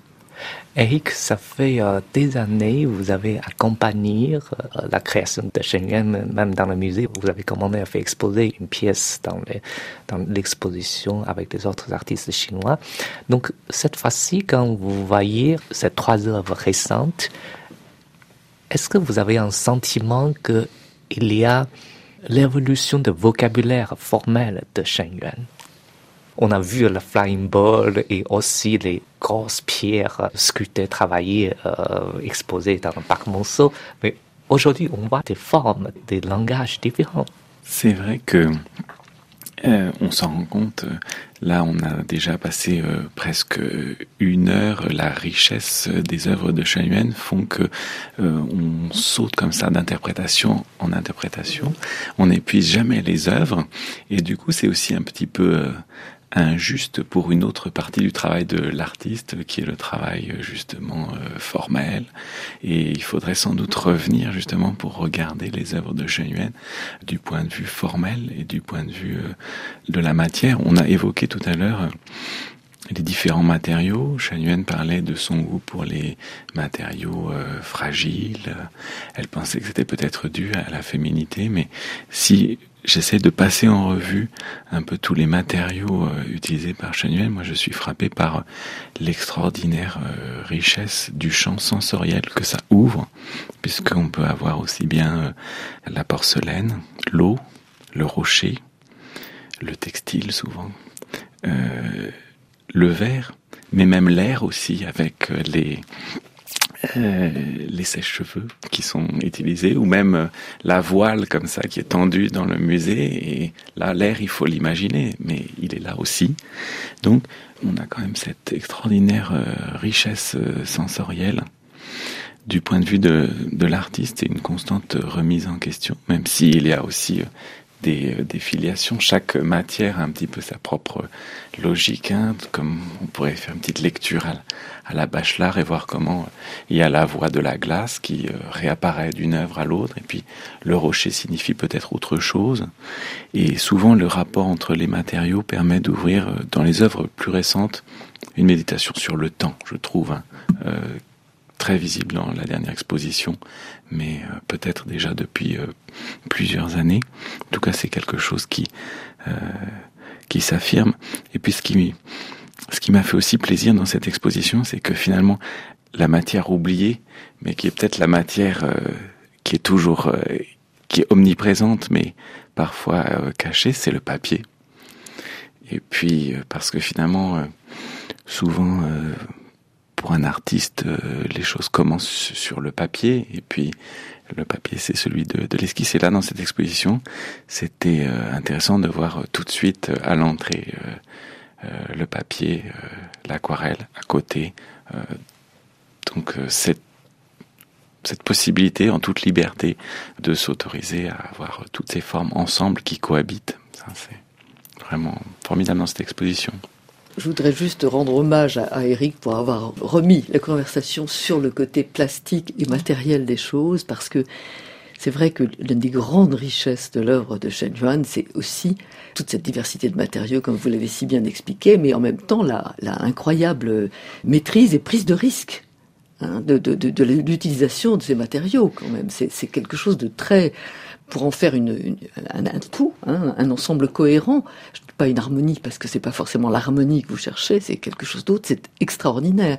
Eric, ça fait euh, des années vous avez accompagné euh, la création de Shen Yuan, même dans le musée. Vous avez commandé à faire exposer une pièce dans, les, dans l'exposition avec des autres artistes chinois. Donc, cette fois-ci, quand vous voyez ces trois œuvres récentes, est-ce que vous avez un sentiment qu'il y a l'évolution de vocabulaire formel de Shen Yuan? On a vu le flying ball et aussi les grosses pierres sculptées, travaillées, euh, exposées dans le parc Monceau. Mais aujourd'hui, on voit des formes, des langages différents. C'est vrai que Euh, on s'en rend compte, là on a déjà passé euh, presque une heure, la richesse des œuvres de Shen Yuan font que euh, on saute comme ça d'interprétation en interprétation, on n'épuise jamais les œuvres, et du coup c'est aussi un petit peu euh, injuste pour une autre partie du travail de l'artiste, qui est le travail justement euh, formel, et il faudrait sans doute revenir justement pour regarder les œuvres de Shen Yuan du point de vue formel et du point de vue euh, de la matière. On a évoqué tout à l'heure euh, les différents matériaux. Shen Yuan parlait de son goût pour les matériaux euh, fragiles. Elle pensait que c'était peut-être dû à la féminité, mais si j'essaie de passer en revue un peu tous les matériaux euh, utilisés par Shen Yuan, moi je suis frappé par l'extraordinaire euh, richesse du champ sensoriel que ça ouvre, puisqu'on peut avoir aussi bien euh, la porcelaine, l'eau, le rocher, le textile souvent, euh, le verre, mais même l'air aussi, avec euh, les... Euh, les sèche-cheveux qui sont utilisés, ou même euh, la voile comme ça qui est tendue dans le musée, et là l'air il faut l'imaginer, mais il est là aussi. Donc on a quand même cette extraordinaire euh, richesse euh, sensorielle du point de vue de, de l'artiste, et une constante remise en question, même s'il y a aussi euh, Des, des filiations. Chaque matière a un petit peu sa propre logique, hein, comme on pourrait faire une petite lecture à, à la Bachelard et voir comment il y a la voie de la glace qui euh, réapparaît d'une œuvre à l'autre, et puis le rocher signifie peut-être autre chose, et souvent le rapport entre les matériaux permet d'ouvrir euh, dans les œuvres plus récentes une méditation sur le temps, je trouve, hein, euh, très visible dans la dernière exposition, mais euh, peut-être déjà depuis euh, plusieurs années. En tout cas, c'est quelque chose qui euh, qui s'affirme. Et puis, ce qui ce qui m'a fait aussi plaisir dans cette exposition, c'est que finalement, la matière oubliée, mais qui est peut-être la matière euh, qui est toujours euh, qui est omniprésente, mais parfois euh, cachée, c'est le papier. Et puis, euh, parce que finalement, euh, souvent euh, pour un artiste, euh, les choses commencent sur le papier, et puis le papier c'est celui de, de l'esquisse. Et là, dans cette exposition, c'était euh, intéressant de voir euh, tout de suite euh, à l'entrée euh, euh, le papier, euh, l'aquarelle à côté. Euh, donc euh, cette, cette possibilité en toute liberté de s'autoriser à avoir toutes ces formes ensemble qui cohabitent, ça c'est vraiment formidable dans cette exposition. Je voudrais juste rendre hommage à, à Eric pour avoir remis la conversation sur le côté plastique et matériel des choses, parce que c'est vrai que l'une des grandes richesses de l'œuvre de Shen Yuan, c'est aussi toute cette diversité de matériaux, comme vous l'avez si bien expliqué, mais en même temps la, la incroyable maîtrise et prise de risque, hein, de, de, de, de l'utilisation de ces matériaux quand même. C'est, c'est quelque chose de très... pour en faire une, une, un, un tout, hein, un ensemble cohérent. Je ne dis pas une harmonie, parce que c'est pas forcément l'harmonie que vous cherchez, c'est quelque chose d'autre, c'est extraordinaire.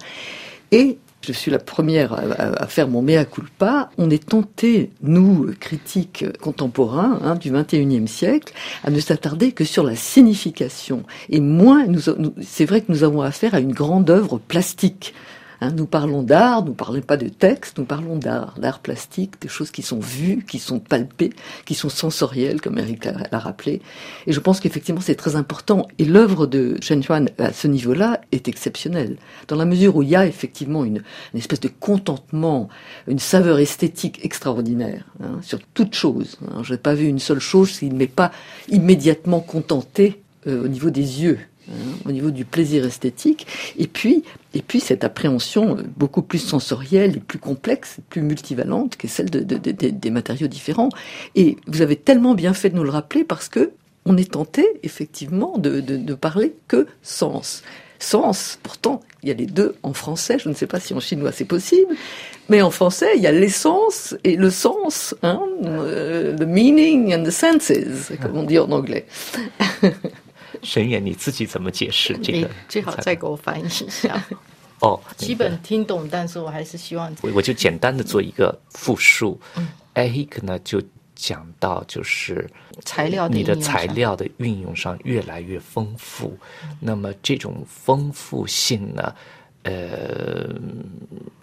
Et je suis la première à, à, à faire mon mea culpa. On est tenté, nous, critiques contemporains hein, du vingt et unième siècle, à ne s'attarder que sur la signification. Et moins, nous, nous, c'est vrai que nous avons affaire à une grande œuvre plastique. Hein, nous parlons d'art, nous ne parlons pas de texte, nous parlons d'art, d'art plastique, des choses qui sont vues, qui sont palpées, qui sont sensorielles, comme Eric l'a, l'a rappelé. Et je pense qu'effectivement c'est très important. Et l'œuvre de Shen Yuan à ce niveau-là est exceptionnelle, dans la mesure où il y a effectivement une, une espèce de contentement, une saveur esthétique extraordinaire hein, sur toute chose. Hein. Je n'ai pas vu une seule chose qui ne m'est pas immédiatement contentée euh, au niveau des yeux. Hein, au niveau du plaisir esthétique, et puis, et puis cette appréhension beaucoup plus sensorielle et plus complexe, plus multivalente que celle de, de, de, de, des matériaux différents. Et vous avez tellement bien fait de nous le rappeler, parce que on est tenté, effectivement, de, de, de parler que sens. Sens, pourtant, il y a les deux en français, je ne sais pas si en chinois c'est possible, mais en français, il y a l'essence et le sens, hein, uh, the meaning and the senses, comme on dit en anglais. 沈远，你自己怎么解释这个？ 你最好再给我翻译一下。 哦， 基本听懂，但是我还是希望我我就简单的做一个复述。嗯 Eric 呢就讲到，就是材料的你的材料的运用上越来越丰富，那么这种丰富性呢，呃。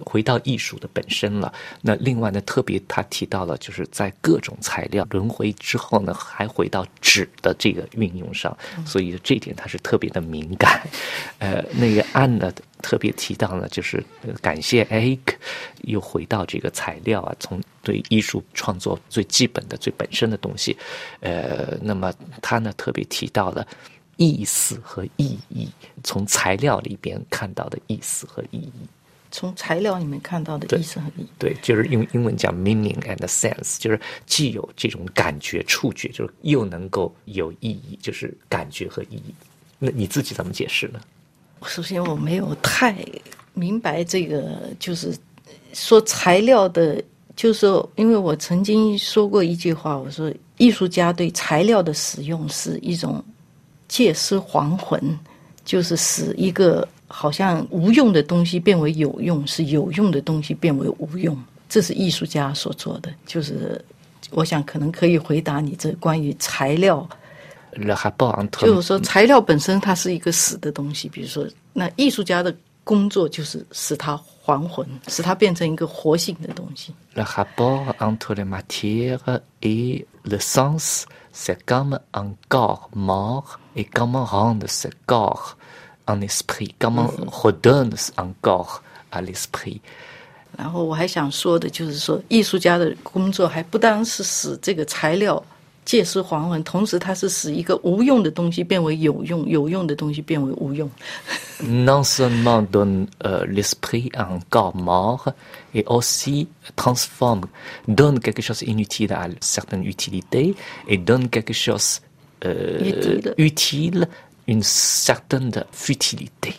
回到艺术的本身了。那另外呢，特别他提到了，就是在各种材料轮回之后呢，还回到纸的这个运用上，所以这一点他是特别的敏感。呃，那个安呢特别提到呢，就是感谢 Eric 又回到这个材料啊，从对艺术创作最基本的、最本身的东西。呃，那么他呢特别提到了意思和意义，从材料里边看到的意思和意义， 从材料里面看到的意思和意义。 对，就是用英文讲 meaning and sense， 就是既有这种感觉、触觉，就是又能够有意义，就是感觉和意义。那你自己怎么解释呢？ 首先，我没有太明白这个，就是说材料的，就是说，因为我曾经说过一句话，我说艺术家对材料的使用是一种借尸还魂，就是使一个好像无用的东西变为有用，使有用的东西变为无用，这是艺术家所做的。就是我想可能可以回答你这关于材料，就是说材料本身它是一个死的东西，比如说那艺术家的工作就是使它还魂，使它变成一个活性的东西。 Le rapport entre la matière et le sens, c'est comme un corps mort et comment rendre ce corps un esprit, comment redonne un corps à l'esprit。 然后我还想说的就是说，艺术家的工作还不单是使这个材料借尸还魂，同时它是使一个无用的东西变为有用，有用的东西变为无用。 Non seulement donne euh, l'esprit à un corps mort, et aussi transforme, donne quelque chose inutile à certaines utilités, et donne quelque chose euh, utile. utile, une certaine futilité.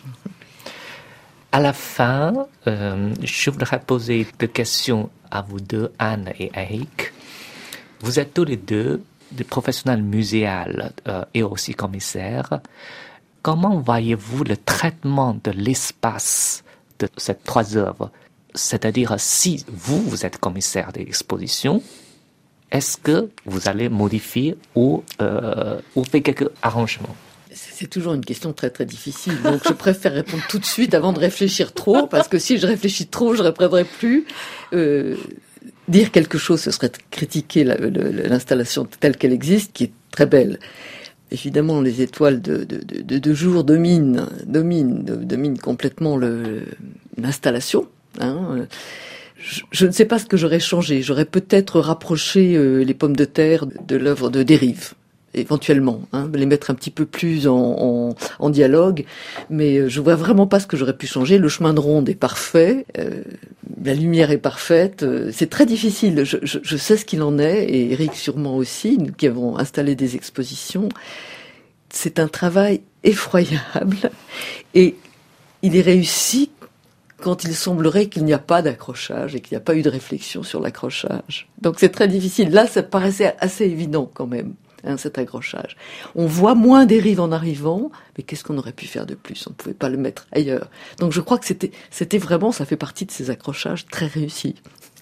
À la fin, euh, je voudrais poser deux questions à vous deux, Anne et Eric. Vous êtes tous les deux des professionnels muséals euh, et aussi commissaires. Comment voyez-vous le traitement de l'espace de ces trois œuvres? C'est-à-dire, si vous, vous êtes commissaire de l'exposition, est-ce que vous allez modifier ou, euh, ou faire quelques arrangements? C'est toujours une question très très difficile, donc je préfère répondre tout de suite avant de réfléchir trop, parce que si je réfléchis trop, je ne répondrai plus. Euh, dire quelque chose, ce serait critiquer la, la, l'installation telle qu'elle existe, qui est très belle. Évidemment, les étoiles de, de, de, de jour dominent, dominent, dominent complètement le, l'installation. Hein. Je, je ne sais pas ce que j'aurais changé. J'aurais peut-être rapproché euh, les pommes de terre de, de l'œuvre de Dérive, éventuellement, hein, les mettre un petit peu plus en, en, en dialogue, mais je vois vraiment pas ce que j'aurais pu changer. Le chemin de ronde est parfait, euh, la lumière est parfaite, euh, c'est très difficile, je, je, je sais ce qu'il en est, et Eric sûrement aussi, nous qui avons installé des expositions. C'est un travail effroyable, et il est réussi quand il semblerait qu'il n'y a pas d'accrochage et qu'il n'y a pas eu de réflexion sur l'accrochage. Donc c'est très difficile. Là, ça paraissait assez évident quand même. Hein, cet accrochage. On voit moins Dérive en arrivant, mais qu'est-ce qu'on aurait pu faire de plus? On ne pouvait pas le mettre ailleurs. Donc je crois que c'était, c'était vraiment, ça fait partie de ces accrochages très réussis.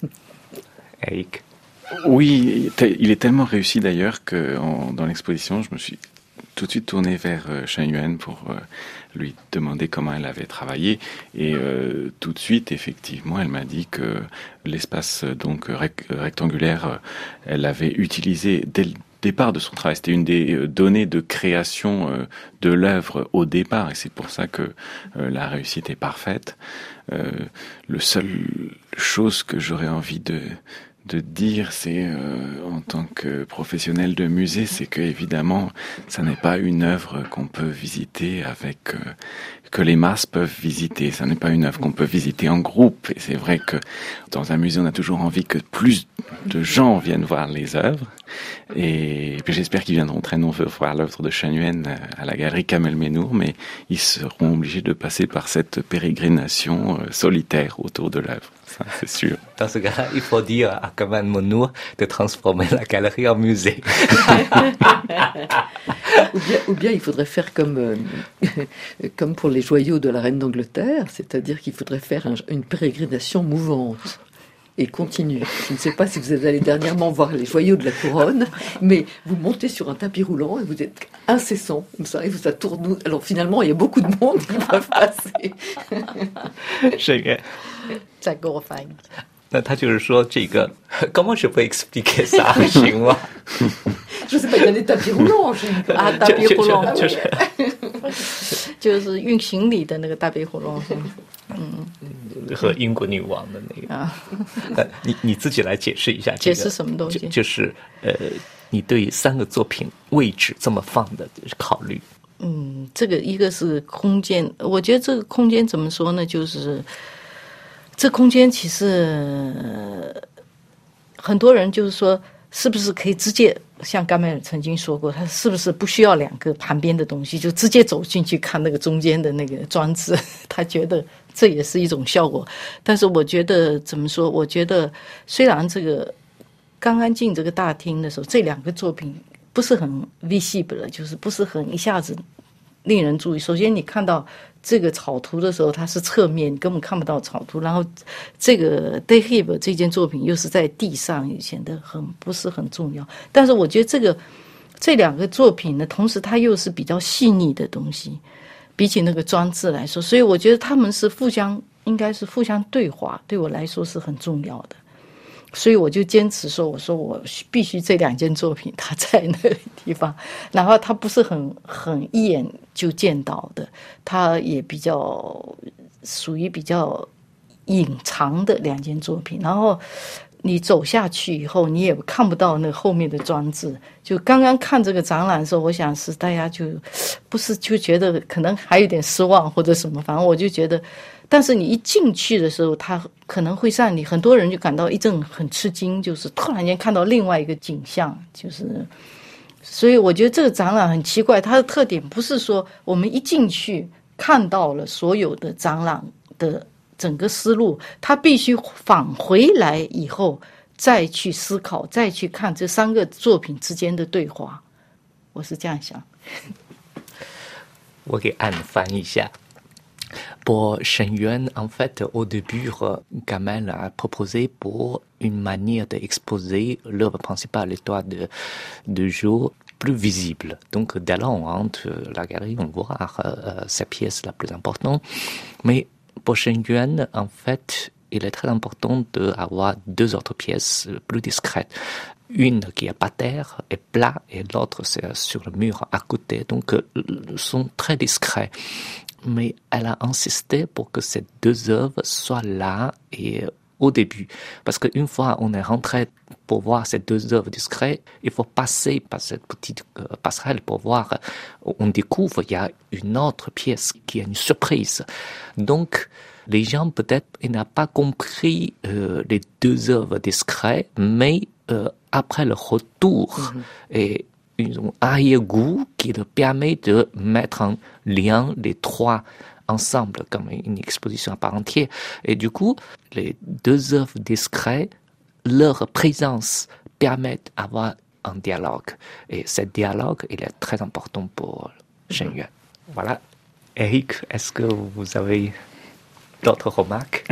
Eric. Oui, il est tellement réussi d'ailleurs que en, dans l'exposition, je me suis tout de suite tourné vers euh, Shen Yuan pour euh, lui demander comment elle avait travaillé, et euh, tout de suite, effectivement, elle m'a dit que l'espace donc rec- rectangulaire, euh, elle avait utilisé dès le départ de son travail. C'était une des données de création euh, de l'œuvre au départ, et c'est pour ça que euh, la réussite est parfaite. Euh, le seul chose que j'aurais envie de de dire, c'est euh, en tant que professionnel de musée, c'est que évidemment, ça n'est pas une œuvre qu'on peut visiter avec euh, que les masses peuvent visiter. Ça n'est pas une œuvre qu'on peut visiter en groupe. Et c'est vrai que dans un musée, on a toujours envie que plus de gens viennent voir les œuvres. Et puis j'espère qu'ils viendront très nombreux voir l'œuvre de Shen Yuan à la galerie Kamel Menour, mais ils seront obligés de passer par cette pérégrination euh, solitaire autour de l'œuvre. Ça, c'est sûr. Dans ce cas-là, il faut dire à Kamel Menour de transformer la galerie en musée. ou, bien, ou bien il faudrait faire comme, euh, comme pour les joyaux de la reine d'Angleterre, c'est-à-dire qu'il faudrait faire un, une pérégrination mouvante et continue. Je ne sais pas si vous êtes allé dernièrement voir les joyaux de la couronne, mais vous montez sur un tapis roulant et vous êtes incessant, comme ça, et vous ça tourne. Alors finalement, il y a beaucoup de monde qui peuvent passer. Génial. 再给我翻译。 那他就是说这个 comment je peux expliquer ça 行吗？ 就是被人家tapis roulant是一个啊tapis roulant 就是就是运行李的那个tapis roulant，嗯， 和英国女王的那个啊， 呃，你你自己来解释一下、这个， 解释什么东西？ 就就是呃，你对三个作品位置这么放的考虑。 嗯，这个一个是空间，我觉得这个空间怎么说呢？就是这空间其实、呃、很多人就是说，是不是可以直接像甘麦尔曾经说过，他是不是不需要两个旁边的东西，就直接走进去看那个中间的那个装置？他觉得这也是一种效果。但是我觉得怎么说？我觉得虽然这个刚刚进这个大厅的时候，这两个作品不是很 visible， 就是不是很一下子令人注意。首先你看到这个草图的时候，它是侧面，你根本看不到草图。然后这个 Dehib 这件作品又是在地上，显得很不是很重要。但是我觉得这个这两个作品呢，同时它又是比较细腻的东西，比起那个装置来说，所以我觉得他们是互相应该是互相对话，对我来说是很重要的。所以我就坚持说，我说我必须这两件作品它在那个地方，然后它不是很很一眼就见到的，它也比较属于比较隐藏的两件作品。然后你走下去以后，你也看不到那个后面的装置。就刚刚看这个展览的时候，我想是大家就不是就觉得可能还有点失望或者什么，反正我就觉得。但是你一进去的时候，它可能会让你很多人就感到一阵很吃惊，就是突然间看到另外一个景象，就是所以我觉得这个展览很奇怪，它的特点不是说我们一进去看到了所有的展览的整个思路，它必须返回来以后再去思考，再去看这三个作品之间的对话，我是这样想。 我给Anne翻译一下。Pour Shen Yuan, en fait, au début, Kamel a proposé pour une manière d'exposer l'œuvre principale, l'étoile de, de jour, plus visible. Donc, dès là, on rentre la galerie, on voit euh, sa pièce la plus importante. Mais pour Shen Yuan, en fait, il est très important d'avoir deux autres pièces plus discrètes. Une qui est par terre et plat, et l'autre c'est sur le mur à côté. Donc, ils sont très discrets. Mais elle a insisté pour que ces deux œuvres soient là et au début. Parce qu'une fois on est rentré pour voir ces deux œuvres discrètes, il faut passer par cette petite euh, passerelle pour voir. On découvre qu'il y a une autre pièce qui est une surprise. Donc, les gens peut-être ils n'ont pas compris euh, les deux œuvres discrètes, mais euh, après le retour mm-hmm. et un arrière-goût qui leur permet de mettre en lien les trois ensemble comme une exposition à part entière. Et du coup, les deux œuvres discrètes, leur présence permet d'avoir un dialogue. Et ce dialogue, il est très important pour Shen Yuan. Voilà. Eric, est-ce que vous avez d'autres remarques?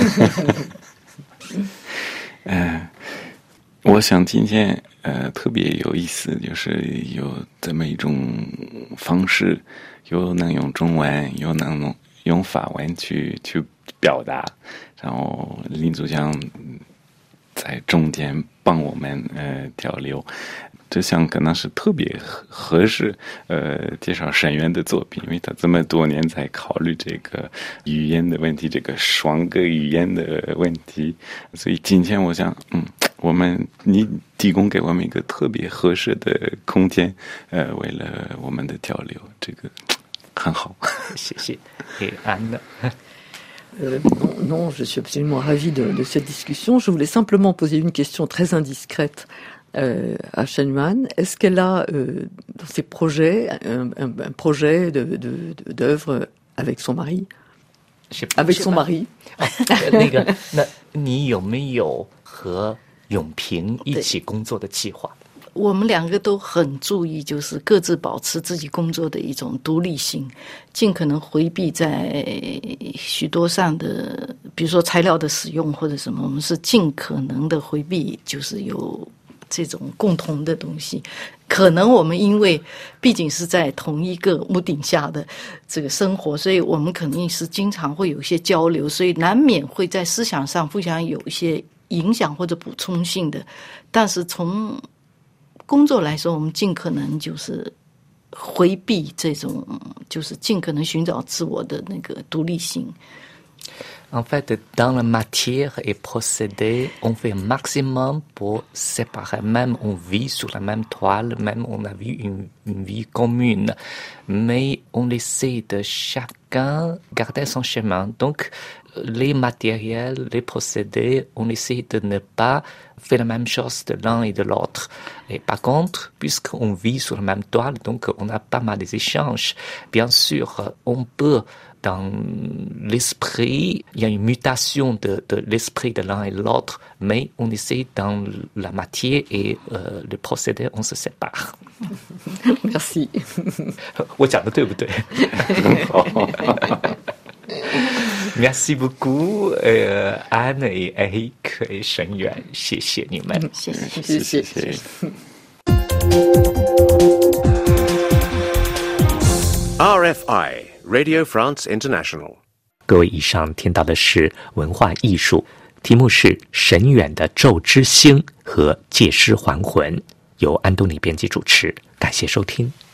呃，我想今天呃特别有意思，就是有这么一种方式，又能用中文，又能用用法文去去表达，然后林组长在中间帮我们呃交流。这项可能是特别合适呃介绍沈园的作品，因为他这么多年在考虑这个语言的问题，这个双个语言的问题，所以今天我想嗯我们你提供给我们一个特别合适的空间，呃为了我们的交流，这个很好。 谢谢。Et Anne? Euh, non, non, je suis absolument ravie de, de cette discussion. Je voulais simplement poser une question très indiscrète euh, à Shen Yuan. Est-ce qu'elle a euh, dans ses projets un, un, un projet de, de, de, d'œuvre avec son mari? Avec son mari. 那个，那你有没有和永平一起工作的计划？ 我们两个都很注意，就是各自保持自己工作的一种独立性，尽可能回避在许多上的，比如说材料的使用或者什么，我们是尽可能的回避，就是有这种共同的东西。可能我们因为毕竟是在同一个屋顶下的这个生活，所以我们肯定是经常会有一些交流，所以难免会在思想上互相有一些影响或者补充性的。但是从工作来说，我们尽可能就是回避这种，就是尽可能寻找自我的那个独立性。 En fait, dans la matière et procédé, on fait un maximum pour séparer. Même on vit sur la même toile, même on a vu une, une vie commune. Mais on essaie de chacun garder son chemin. Donc, les matériels, les procédés, on essaie de ne pas faire la même chose de l'un et de l'autre. Et par contre, puisqu'on vit sur la même toile, donc on a pas mal d'échanges. Bien sûr, on peut...Dans l'esprit, il y a une mutation de, de l'esprit de l'un et de l'autre, mais on essaie dans la matière et euh, le procédé, on se sépare. Merci. 我讲的对不对？Merci beaucoup, euh, Anne et Eric et 沈远，谢谢你们， 谢谢， 谢谢。 R F I。Radio France International。 各位，以上听到的是文化艺术，题目是沈远的《昼之星》和《借尸还魂》，由安东尼编辑主持。感谢收听。